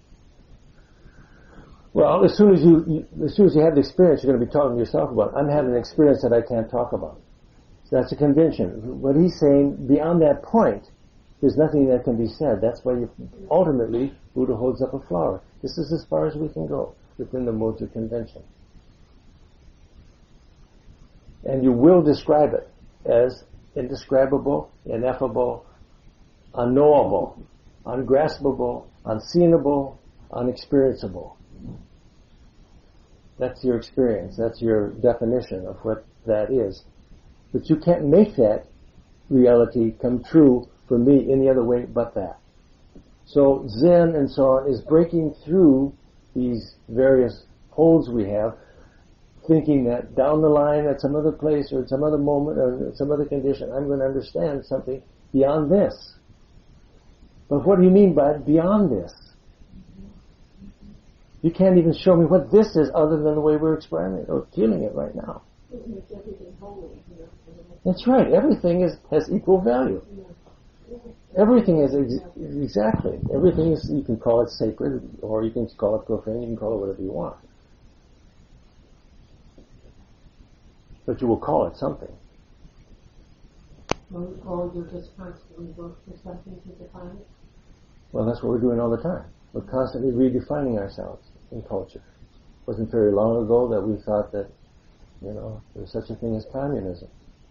Well, as soon as you, you as soon as you have the experience, you're going to be talking to yourself about it. I'm having an experience that I can't talk about. So that's a convention. What he's saying, beyond that point, there's nothing that can be said. That's why you, ultimately, Buddha holds up a flower. This is as far as we can go within the modes of convention. And you will describe it as indescribable, ineffable, unknowable, ungraspable, unseeable, unexperienceable. That's your experience. That's your definition of what that is. But you can't make that reality come true for me any other way but that. So Zen and so on is breaking through these various holes we have, thinking that down the line at some other place or at some other moment or at some other condition, I'm going to understand something beyond this. But what do you mean by beyond this? You can't even show me what this is other than the way we're experiencing it or feeling it right now. It makes everything holy, you know. That's right. Everything is has equal value. Everything is ex- exactly. Everything is. You can call it sacred, or you can call it profane. You can call it whatever you want, but you will call it something. Or, or you're just constantly look for something to define it? Well, that's what we're doing all the time. We're constantly redefining ourselves in culture. It wasn't very long ago that we thought that, you know, there's such a thing as communism.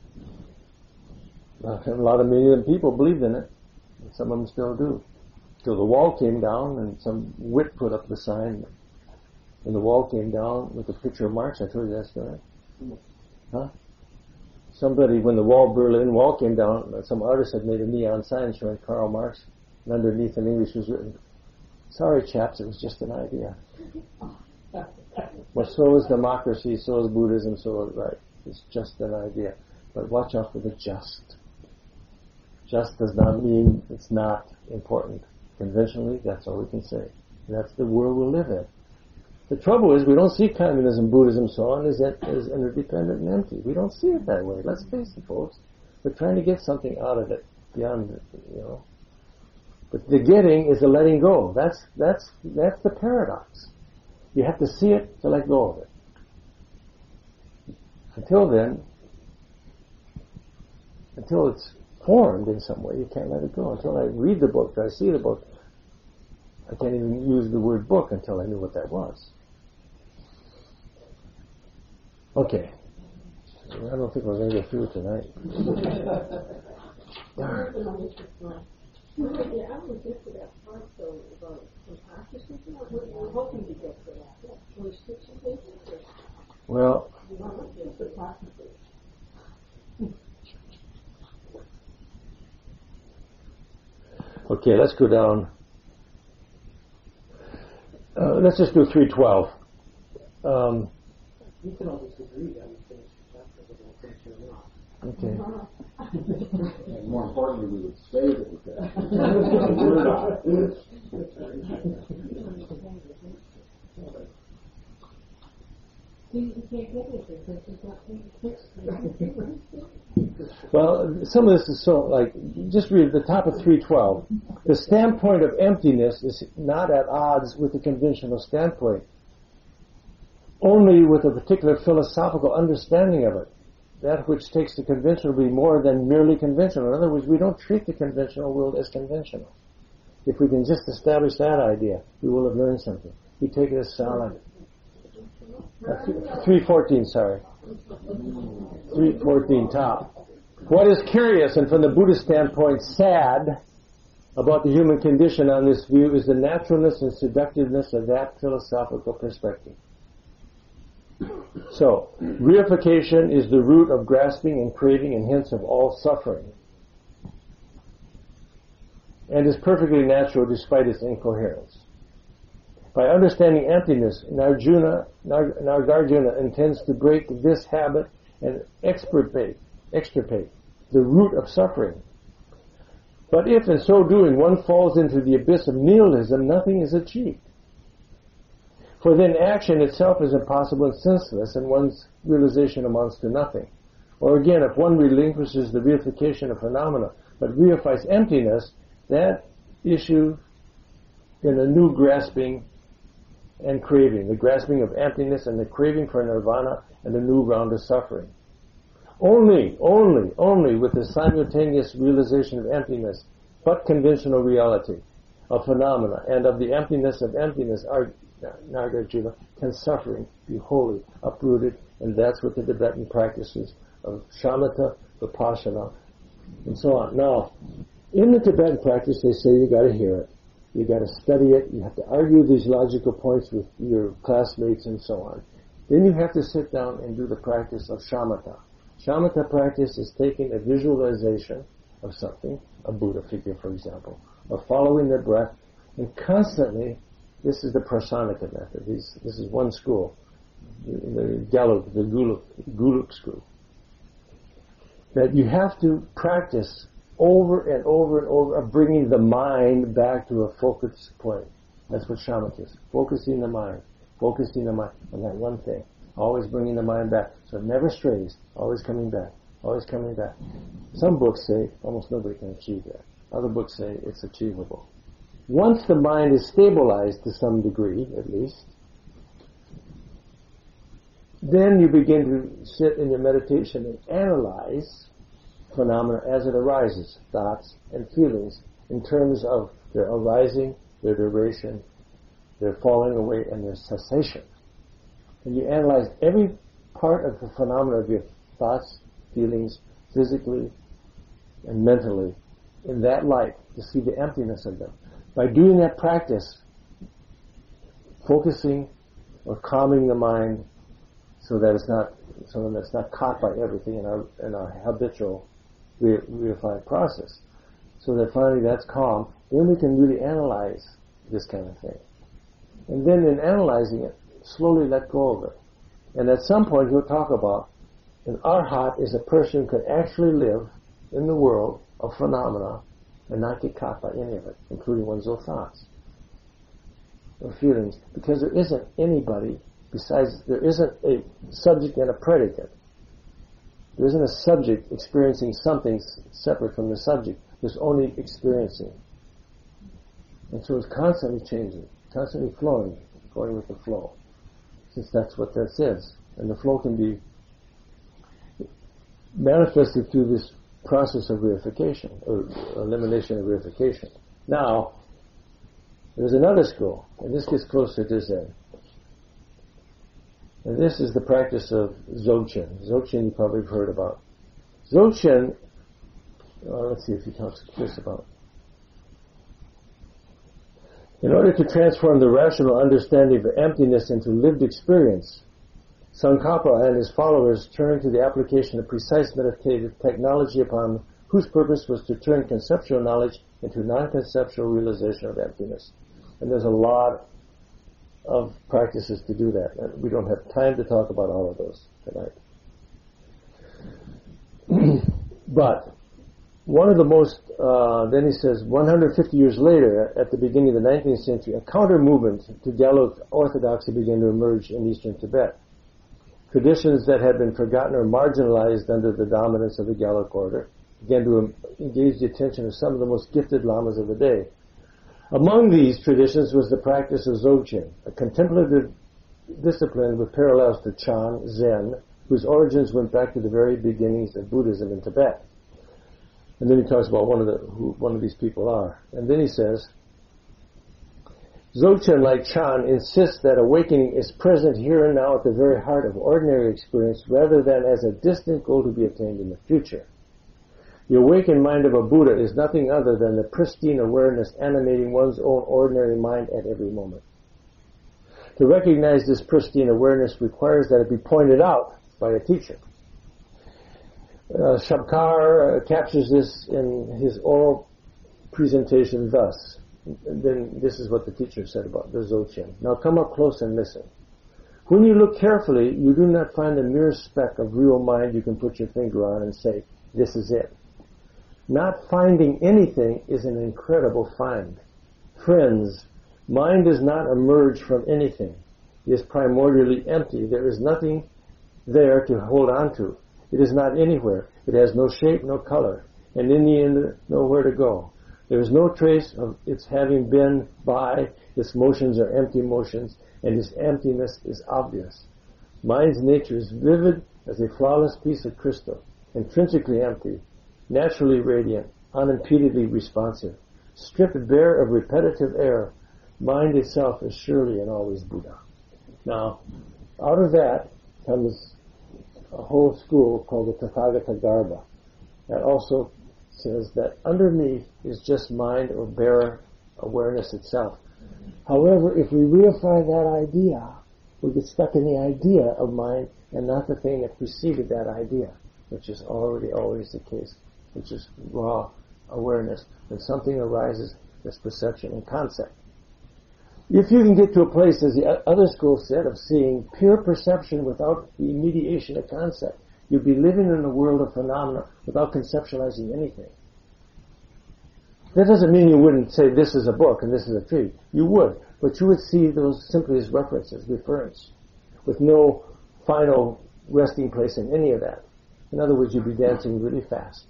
A lot of million people believed in it. And some of them still do. Till the wall came down and some wit put up the sign. When the wall came down with a picture of Marx, I told you that story. Huh? Somebody, when the wall, Berlin Wall came down, some artist had made a neon sign showing Karl Marx, and underneath in English was written, "Sorry chaps, it was just an idea." Well, so is democracy, so is Buddhism, so is right. It's just an idea. But watch out for the just. Just does not mean it's not important. Conventionally, that's all we can say. And that's the world we live in. The trouble is we don't see communism, Buddhism, so on, as, as interdependent and empty. We don't see it that way. Let's face it, folks. We're trying to get something out of it beyond it, you know. But the getting is the letting go. That's that's that's the paradox. You have to see it to let go of it. Until then, until it's formed in some way, you can't let it go. Until I read the book, or I see the book, I can't even use the word book until I knew what that was. Okay. I don't think we're going to get through it tonight. Darn. Yeah, I was get to that part though about some consciousness. We're hoping to get to that. Can we switch some pages? Well, Just the consciousness. okay, let's go down. Uh, let's just do three twelve. Um, You can always agree on the finish chapter, but we'll finish it or not. okay. And more importantly, we would say that we could. We're not. You can't get anything because it's not being fixed. Well, some of this is so, like, just read the top of three twelve. The standpoint of emptiness is not at odds with the conventional standpoint, only with a particular philosophical understanding of it. That which takes the conventional to be more than merely conventional. In other words, we don't treat the conventional world as conventional. If we can just establish that idea, we will have learned something. We take it as solid. three fourteen, sorry. three fourteen top. What is curious and from the Buddhist standpoint sad about the human condition on this view is the naturalness and seductiveness of that philosophical perspective. So, reification is the root of grasping and craving and hence of all suffering, and is perfectly natural despite its incoherence. By understanding emptiness, Narjuna, Nar- Nagarjuna intends to break this habit and extirpate, extirpate the root of suffering. But if in so doing one falls into the abyss of nihilism, nothing is achieved. For then action itself is impossible and senseless, and one's realization amounts to nothing. Or again, if one relinquishes the reification of phenomena, but reifies emptiness, that issue in a new grasping and craving, the grasping of emptiness and the craving for nirvana and a new round of suffering. Only, only, only with the simultaneous realization of emptiness, but conventional reality of phenomena and of the emptiness of emptiness, are Nagarjuna, can suffering be wholly uprooted, and that's what the Tibetan practices of shamatha, vipassana, and so on. Now, in the Tibetan practice, they say you got to hear it, you got to study it, you have to argue these logical points with your classmates, and so on. Then you have to sit down and do the practice of shamatha. Shamatha practice is taking a visualization of something, a Buddha figure, for example, of following the breath, and constantly. This is the Prasanika method. This, this is one school, the Galuk, the Guluk, Guluk school. That you have to practice over and over and over of bringing the mind back to a focus point. That's what shamatha is. Focusing the mind. Focusing the mind on that one thing. Always bringing the mind back. So it never strays. Always coming back. Always coming back. Some books say almost nobody can achieve that. Other books say it's achievable. Once the mind is stabilized to some degree, at least, then you begin to sit in your meditation and analyze phenomena as it arises, thoughts and feelings, in terms of their arising, their duration, their falling away, and their cessation. And you analyze every part of the phenomena of your thoughts, feelings, physically and mentally, in that light, to see the emptiness of them. By doing that practice, focusing or calming the mind so that it's not so that it's not caught by everything in our in our habitual re- reified process, so that finally that's calm, then we can really analyze this kind of thing. And then in analyzing it, slowly let go of it. And at some point he'll talk about an arhat is a person who can actually live in the world of phenomena and not get caught by any of it, including one's own thoughts or feelings, because there isn't anybody besides, there isn't a subject and a predicate. There isn't a subject experiencing something separate from the subject. There's only experiencing. And so it's constantly changing, constantly flowing, going with the flow, since that's what this is. And the flow can be manifested through this process of reification, or elimination of reification. Now, there's another school, and this gets closer to Zen. And this is the practice of Dzogchen. Dzogchen you probably have heard about. Dzogchen, well, let's see if he talks this about. In order to transform the rational understanding of emptiness into lived experience, Tsongkhapa and his followers turned to the application of precise meditative technology upon whose purpose was to turn conceptual knowledge into non-conceptual realization of emptiness. And there's a lot of practices to do that. And we don't have time to talk about all of those tonight. But one of the most, uh, then he says, one hundred fifty years later, at the beginning of the nineteenth century, a counter-movement to Gelug orthodoxy began to emerge in eastern Tibet. Traditions that had been forgotten or marginalized under the dominance of the Gelug order began to engage the attention of some of the most gifted lamas of the day. Among these traditions was the practice of Dzogchen, a contemplative discipline with parallels to Chan, Zen, whose origins went back to the very beginnings of Buddhism in Tibet. And then he talks about one of the who one of these people are. And then he says, Dzogchen, like Chan, insists that awakening is present here and now at the very heart of ordinary experience rather than as a distant goal to be attained in the future. The awakened mind of a Buddha is nothing other than the pristine awareness animating one's own ordinary mind at every moment. To recognize this pristine awareness requires that it be pointed out by a teacher. Uh, Shabkar uh, captures this in his oral presentation thus. Then this is what the teacher said about the Dzogchen. Now come up close and listen. When you look carefully, you do not find a mere speck of real mind you can put your finger on and say, this is it. Not finding anything is an incredible find. Friends, mind does not emerge from anything. It is primordially empty. There is nothing there to hold on to. It is not anywhere. It has no shape, no color, and in the end, nowhere to go. There is no trace of its having been by. Its motions are empty motions, and its emptiness is obvious. Mind's nature is vivid as a flawless piece of crystal, intrinsically empty, naturally radiant, unimpededly responsive. Stripped bare of repetitive error, mind itself is surely and always Buddha. Now, out of that comes a whole school called the Tathagata Garbha that also says that underneath is just mind or bare awareness itself. However, if we reify that idea, we get stuck in the idea of mind and not the thing that preceded that idea, which is already always the case, which is raw awareness. When something arises, there's perception and concept. If you can get to a place, as the other school said, of seeing pure perception without the mediation of concept, you'd be living in a world of phenomena without conceptualizing anything. That doesn't mean you wouldn't say this is a book and this is a tree. You would, but you would see those simply as references, reference, with no final resting place in any of that. In other words, you'd be dancing really fast.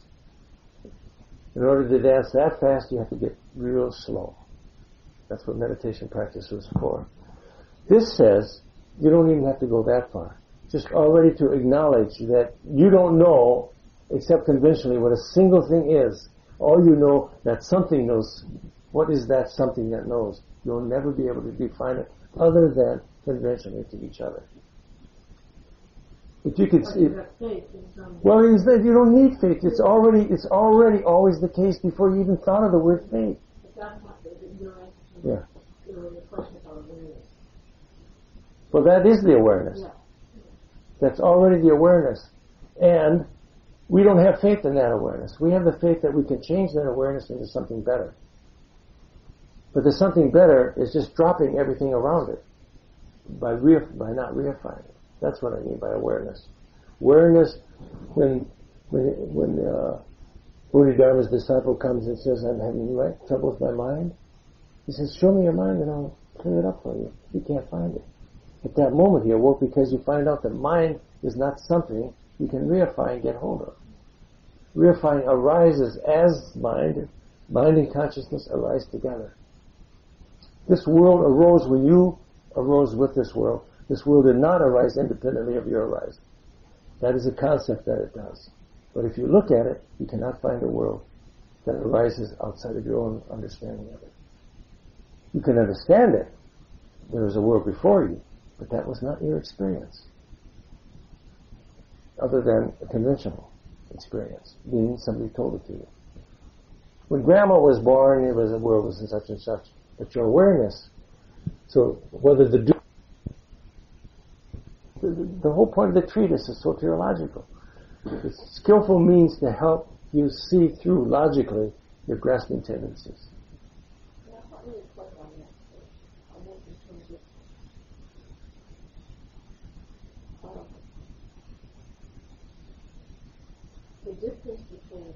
In order to dance that fast, you have to get real slow. That's what meditation practice was for. This says you don't even have to go that far. Just already to acknowledge that you don't know, except conventionally, what a single thing is. All you know that something knows. What is that something that knows? You'll never be able to define it other than conventionally to each other. But you could see. Well, is that you don't need faith. It's already it's already always the case before you even thought of the word faith. Yeah. Well, that is the awareness. That's already the awareness. And we don't have faith in that awareness. We have the faith that we can change that awareness into something better. But the something better is just dropping everything around it by re- by not reifying it. That's what I mean by awareness. Awareness, when when when uh, Bodhidharma's disciple comes and says, I'm having trouble with my mind, he says, show me your mind and I'll clear it up for you. You can't find it. At that moment he awoke because you find out that mind is not something you can reify and get hold of. Reifying arises as mind. Mind and consciousness arise together. This world arose when you arose with this world. This world did not arise independently of your arising. That is a concept that it does. But if you look at it, you cannot find a world that arises outside of your own understanding of it. You can understand it. There was a world before you, but that was not your experience. Other than a conventional experience, meaning somebody told it to you. When Grandma was born, it was the world was in such and such. But your awareness, so whether the do the, the whole point of the treatise is soteriological. It's skillful means to help you see through logically your grasping tendencies. The difference between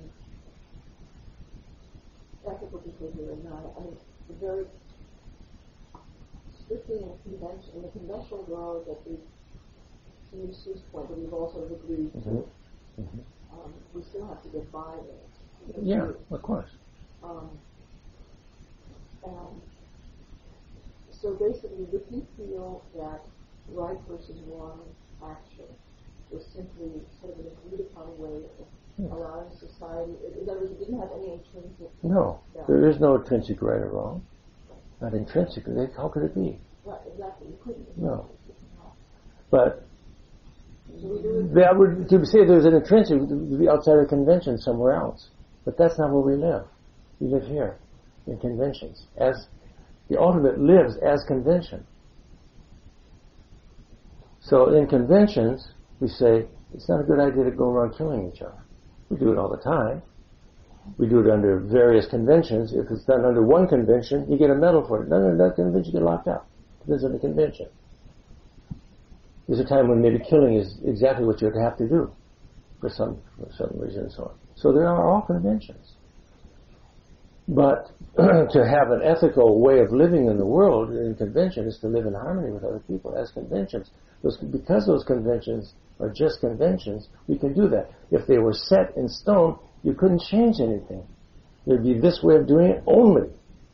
ethical behavior and not, I mean, the very strictly in, convention, in the conventional world that we, to use Sue's point, that we've all sort of agreed to, mm-hmm. Mm-hmm. Um, we still have to get by there. Yeah, of course. Um, and so basically, if you feel that right versus wrong action was simply sort of an agreed upon way of yes. allowing society, in other words, it didn't have any intrinsic... No, yeah. There is no intrinsic right or wrong. Not intrinsically. How could it be? Right, exactly. You couldn't. No. But that would, to say there's an intrinsic, to be outside of convention somewhere else. But that's not where we live. We live here, in conventions. As the ultimate lives as convention. So in conventions, we say, it's not a good idea to go around killing each other. We do it all the time. We do it under various conventions. If it's done under one convention, you get a medal for it. None of that convention, you get locked out. Because of the convention. There's a time when maybe killing is exactly what you'd have to do for some for some reason and so on. So there are all conventions. But to have an ethical way of living in the world in convention is to live in harmony with other people as conventions. Those, because those conventions are just conventions, we can do that. If they were set in stone, you couldn't change anything. There'd be this way of doing it only.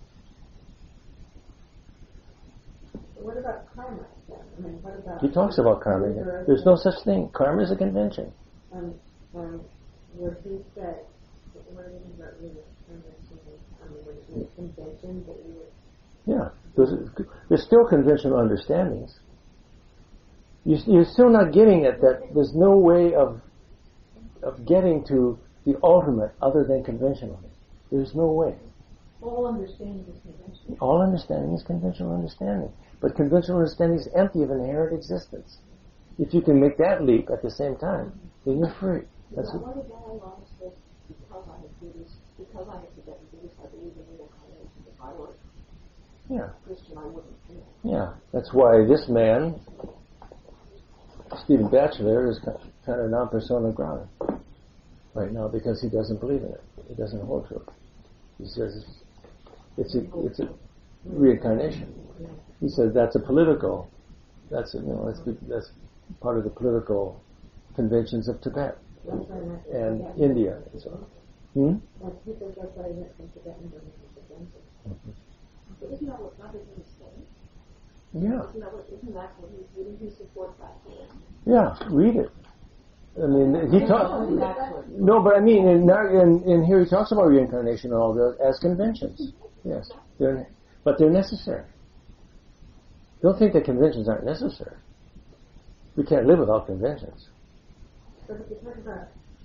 What about karma then? I mean, what about... He talks about karma here. There's no such thing. Karma is a convention. Um, um, where he said, what are you about with um, when it's convention that you would... Yeah. There's, there's still conventional understandings. You, you're still not getting at that. There's no way of of getting to the ultimate other than conventionally. There's no way. All understanding is conventional. All understanding is conventional understanding. But conventional understanding is empty of inherent existence. If you can make that leap at the same time, then you're free. That's What if I lost this because I had Buddhist, because I had Tibetan Buddhist, I believe in reincarnation. If I were Yeah. Christian, I wouldn't. You know. Yeah. That's why this man, Stephen Batchelor, is kind of non persona grata right now because he doesn't believe in it. He doesn't hold to it. He says it's a it's a reincarnation. He says that's a political. That's a, you know that's that's part of the political conventions of Tibet and India and so on. Hmm? Like people just say that from Tibetan Buddhism is against it. But isn't that what God is going to say? Yeah. Isn't that what, isn't that what he, wouldn't he support that? Yeah, read it. I mean, he talks. No, but I mean, in, in in here he talks about reincarnation and all that as conventions. Yes, they're, but they're necessary. Don't think that conventions aren't necessary. We can't live without conventions. But if you talk about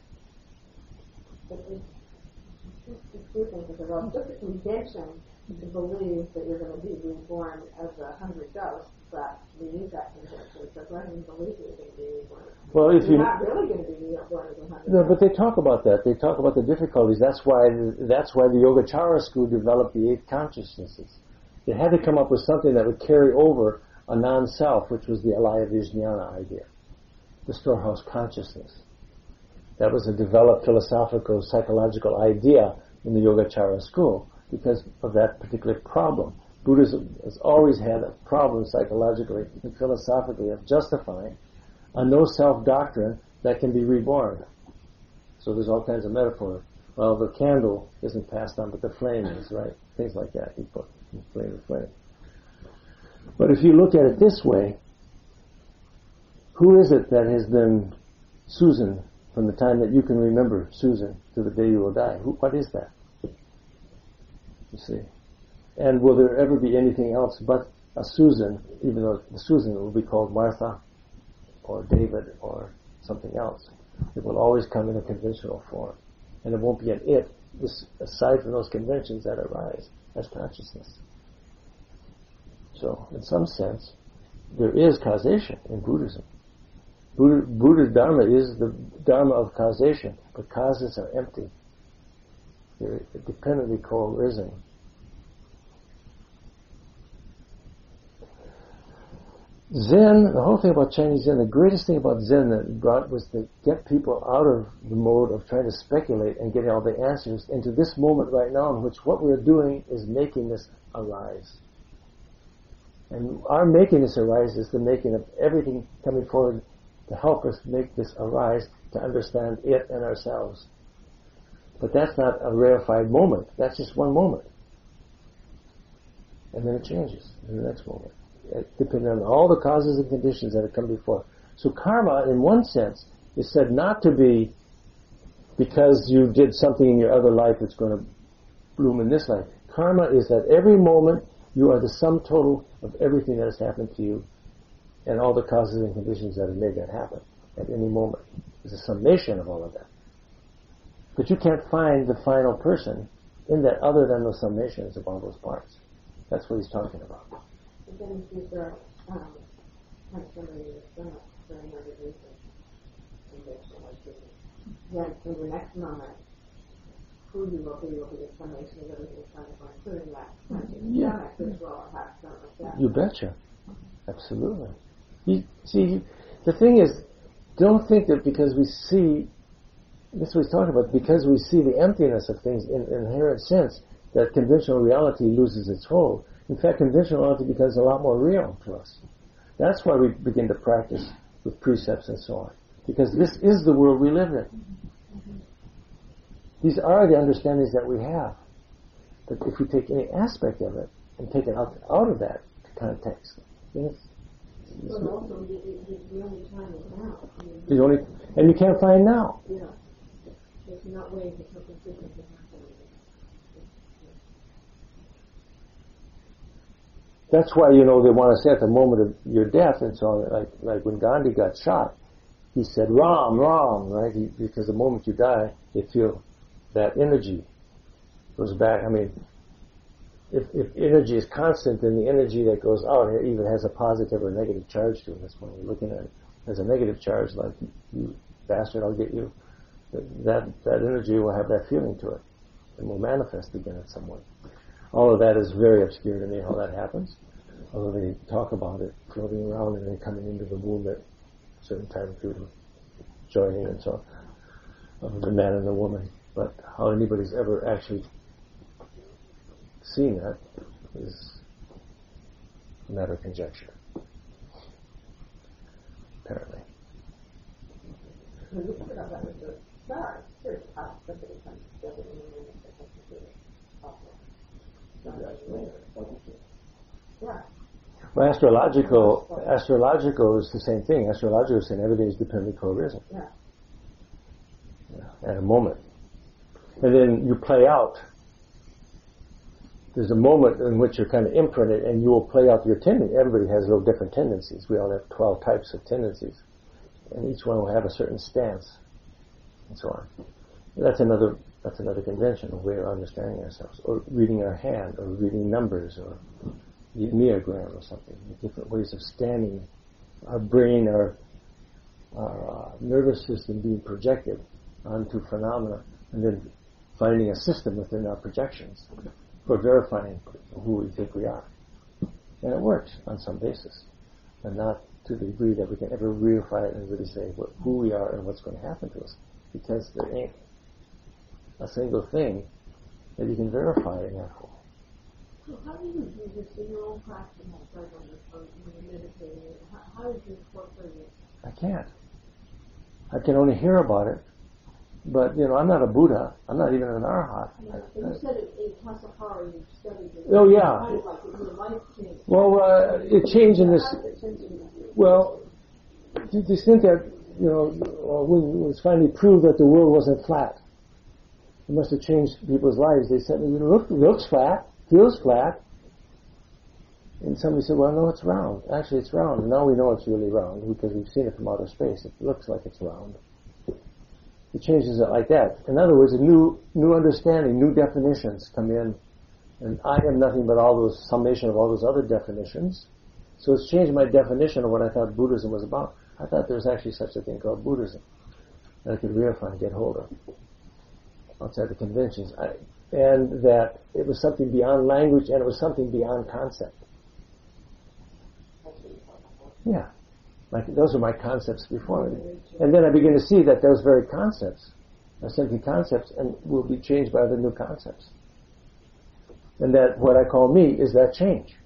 the two things that are just a convention to believe that you're going to be reborn as a hungry ghost, but we need that convention. So go ahead and believe you're going to be reborn. Well, if you're you not really going to be reborn as a hungry no, ghost. but they talk about that. They talk about the difficulties. That's why that's why the Yogacara school developed the eight consciousnesses. They had to come up with something that would carry over a non-self, which was the Alaya Vijnana idea, the storehouse consciousness. That was a developed philosophical, psychological idea in the Yogacara school because of that particular problem. Buddhism has always had a problem psychologically and philosophically of justifying a no-self doctrine that can be reborn. So there's all kinds of metaphors. Well, the candle isn't passed on, but the flame is, right? Things like that. You put flame to flame. But if you look at it this way, who is it that has been Susan from the time that you can remember Susan to the day you will die? Who, what is that? You see. And will there ever be anything else but a Susan, even though the Susan will be called Martha or David or something else? It will always come in a conventional form. And it won't be an it, aside from those conventions that arise as consciousness. So, in some sense, there is causation in Buddhism. Buddha, Buddha's Dharma is the Dharma of causation, but causes are empty. They're dependently co-arisen. Zen, the whole thing about Chinese Zen, the greatest thing about Zen that it brought was to get people out of the mode of trying to speculate and getting all the answers into this moment right now in which what we're doing is making this arise. And our making this arise is the making of everything coming forward to help us make this arise, to understand it and ourselves. But that's not a rarefied moment. That's just one moment. And then it changes in the next moment, depending on all the causes and conditions that have come before. So karma, in one sense, is said not to be because you did something in your other life that's going to bloom in this life. Karma is that every moment You are the sum total of everything that has happened to you and all the causes and conditions that have made that happen at any moment. It's a summation of all of that. But you can't find the final person in that other than those summations of all those parts. That's what he's talking about. And then if you're, um, like somebody is done it for another reason, conventional activity, then in the next moment, who you will be will be the summation of everything that's trying to find, including that conscious Yeah. stomach as well, or have stomach like that. You betcha. Absolutely. You, see, the thing is, don't think that because we see, this is what he's talking about, because we see the emptiness of things in an inherent sense, that conventional reality loses its hold. In fact, conventional reality becomes a lot more real to us. That's why we begin to practice with precepts and so on. Because this is the world we live in. These are the understandings that we have. But if we take any aspect of it and take it out, out of that context, then it's, it's But also, the, the, the only time is now. I mean, the only, and you can't find now. yeah. There's not ways that something different can happen. That's why, you know, they want to say at the moment of your death and so on, like, like when Gandhi got shot, he said, Ram, Ram, right? He, because the moment you die, you feel that energy goes back. I mean, if, if energy is constant, then the energy that goes out even has a positive or negative charge to it. That's why we're looking at it. There's a negative charge, like, you bastard, I'll get you. That, that energy will have that feeling to it and will manifest again in some way. All of that is very obscure to me, how that happens. Although they talk about it floating around and then coming into the womb at a certain time through joining and so on, of the man and the woman. But how anybody's ever actually seen that is a matter of conjecture, apparently. When you put up that with the stars, there's how somebody comes together in the moment that has to do it. Yeah. Well, astrological, astrological is the same thing. Astrological is saying everything is dependently co-arisen. Yeah. Yeah, at a moment. And then you play out. There's a moment in which you're kind of imprinted and you will play out your tendencies. Everybody has little different tendencies. We all have twelve types of tendencies. And each one will have a certain stance and so on. That's another That's another convention, a way of understanding ourselves, or reading our hand, or reading numbers, or the Enneagram, or something. Different ways of standing, our brain, our, our uh, nervous system being projected onto phenomena, and then finding a system within our projections for verifying who we think we are. And it works on some basis, but not to the degree that we can ever verify it and really say what, who we are and what's going to happen to us, because there ain't a single thing that you can verify in that whole. So how do you do this in your own practice, like on your phone, when you're meditating? How, how did you incorporate it? I can't. I can only hear about it, but, you know, I'm not a Buddha. I'm not even an Arhat. Yeah, and you said it in Tasahara, you studied it. Oh, yeah. Kind of like it, your life changed. Well, uh, it changed in this, How did it change in your view? well, to the extent that, you know, when it was finally proved that the world wasn't flat, it must have changed people's lives. They said, it look, looks flat, feels flat. And somebody said, well, no, it's round. Actually, it's round. And now we know it's really round because we've seen it from outer space. It looks like it's round. It changes it like that. In other words, a new, new understanding, new definitions come in. And I am nothing but all those, summation of all those other definitions. So it's changed my definition of what I thought Buddhism was about. I thought there was actually such a thing called Buddhism that I could verify and get hold of outside the conventions. I, and that it was something beyond language and it was something beyond concept. Yeah. Like, those are my concepts before me. And then I begin to see that those very concepts are simply concepts and will be changed by other new concepts. And that what I call me is that change.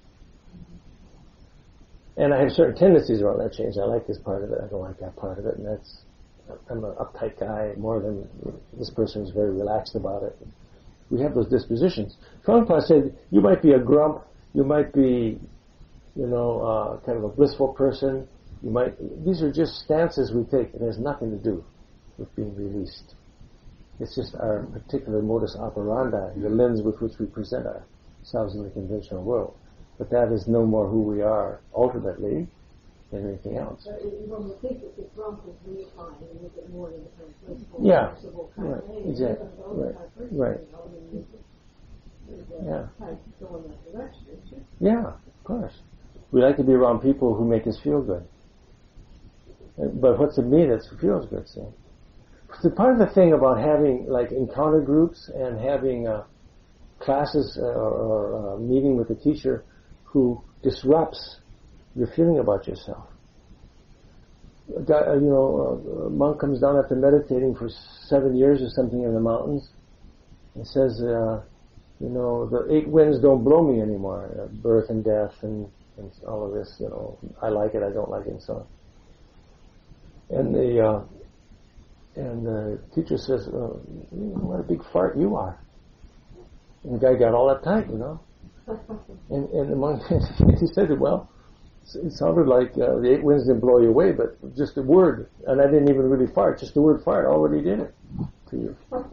And I have certain tendencies around that change. I like this part of it, I don't like that part of it, and that's, I'm an uptight guy more than this person is very relaxed about it. We have those dispositions. Prabhupada said, you might be a grump, you might be, you know, uh, kind of a blissful person, you might, these are just stances we take. It has nothing to do with being released. It's just our particular modus operandi, the lens with which we present ourselves in the conventional world. but that is no more who we are ultimately than anything else. But when we think that this rump is redefined, we look at more than the transmissible, Yeah, flexible kind right, of thing. exactly, right, right. You know, I mean, there's a Yeah. type to go in that direction, isn't it? Yeah, of course. We like to be around people who make us feel good. But what's it mean that feels good, so? So part of the thing about having like encounter groups and having uh, classes uh, or, or uh, meeting with a teacher who disrupts your feeling about yourself. A guy, uh, you know, uh, a monk comes down after meditating for seven years or something in the mountains and says, uh, you know, the eight winds don't blow me anymore. Uh, birth and death and, and all of this, you know, I like it, I don't like it, and so on. And the uh, and the teacher says, oh, "What a big fart you are!" And the guy got all uptight, you know. And and the monk he said, "Well, it sounded like uh, the eight winds didn't blow you away, but just the word, and I didn't even really fart. Just the word fart already did it to you."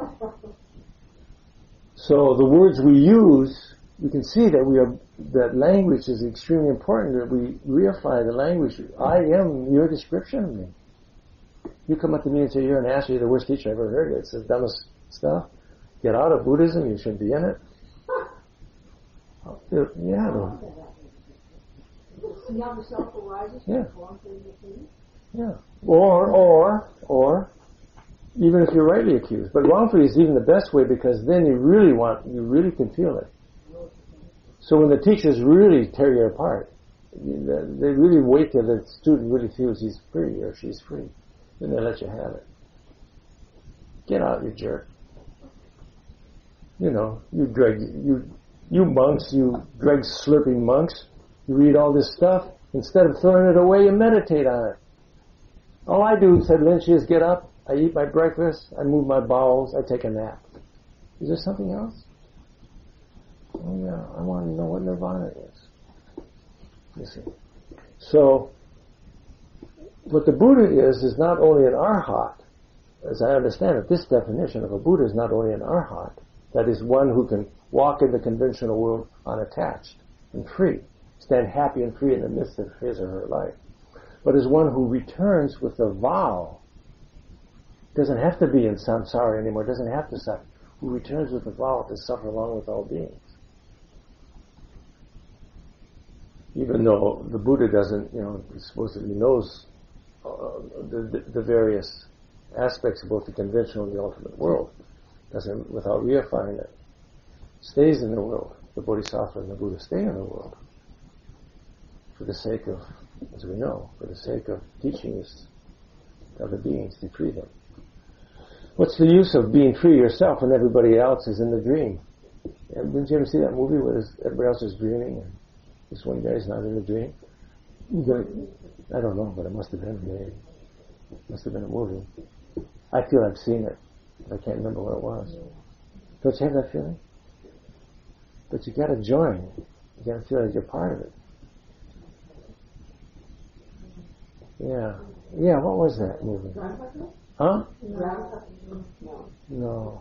So the words we use, we can see that we are that language is extremely important. That we reify the language. I am your description of me. You come up to me and say, you're an ass, you're the worst teacher I've ever heard. It's the dumbest stuff. Get out of Buddhism, you shouldn't be in it. Yeah, no. See how the self arises Yeah. from wrongfully accused? Yeah. Or, or, or, even if you're rightly accused. But wrongfully is even the best way because then you really want, you really can feel it. So when the teachers really tear you apart, they really wait till the student really feels he's free or she's free. Then they let you have it. Get out, you jerk. You know, you dreg, you, you monks, you dreg slurping monks, you read all this stuff. Instead of throwing it away, you meditate on it. All I do, said Lynch, is get up, I eat my breakfast, I move my bowels, I take a nap. Is there something else? Oh yeah, I want to know what nirvana is. You see. So, what the Buddha is, is not only an arhat, as I understand it, this definition of a Buddha is not only an arhat, that is one who can walk in the conventional world unattached and free, stand happy and free in the midst of his or her life, but is one who returns with a vow, doesn't have to be in samsara anymore, doesn't have to suffer, who returns with a vow to suffer along with all beings. Even though the Buddha doesn't, you know, supposedly knows uh, the, the, the various aspects of both the conventional and the ultimate world, doesn't, without reifying it, stays in the world. The Bodhisattva and the Buddha stay in the world for the sake of, as we know, for the sake of teaching us other beings to free them. What's the use of being free yourself when everybody else is in the dream? And didn't you ever see that movie where everybody else is dreaming and this one guy's not in the dream? I don't know, but it must have been maybe. It must have been a movie. I feel I've seen it. I can't remember what it was. Don't you have that feeling? But you gotta join. You gotta feel like you're part of it. Yeah. Yeah, what was that movie? Huh? No.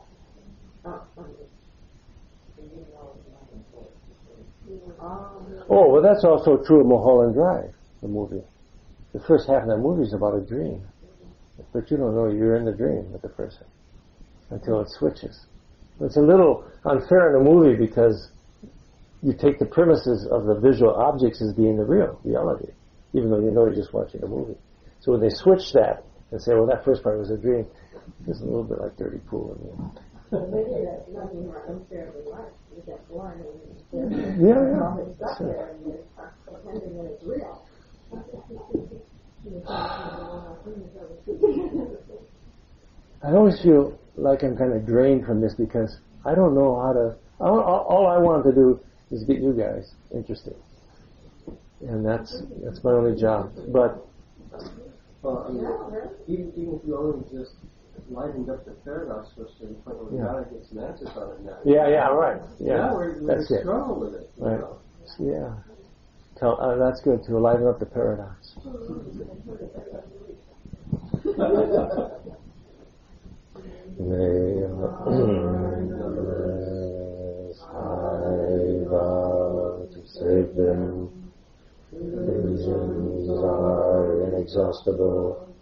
Oh, well that's also true of Mulholland Drive, the movie. The first half of that movie is about a dream. But you don't know you're in the dream with the person until it switches. It's a little unfair in a movie because you take the premises of the visual objects as being the real reality, even though you know you're just watching a movie. So when they switch that and say, well, that first part was a dream, it's a little bit like dirty pool. So maybe that's nothing more unfairly right. You get born and Yeah, yeah. it's stuck there and you're pretending that it's real. I always feel like I'm kind of drained from this because I don't know how to. All, all I want to do is get you guys interested, and that's that's my only job. But well, I mean, even, even if you only just lightened up the paradox for us to the point where we Yeah. gotta get some answers on it now. yeah, yeah, right. Yeah, Now we're, we're that's it. struggle with it. You Right. know? Yeah. Tell, uh, that's good to liven up the paradox. May I vow to say save them. Illusions are inexhaustible.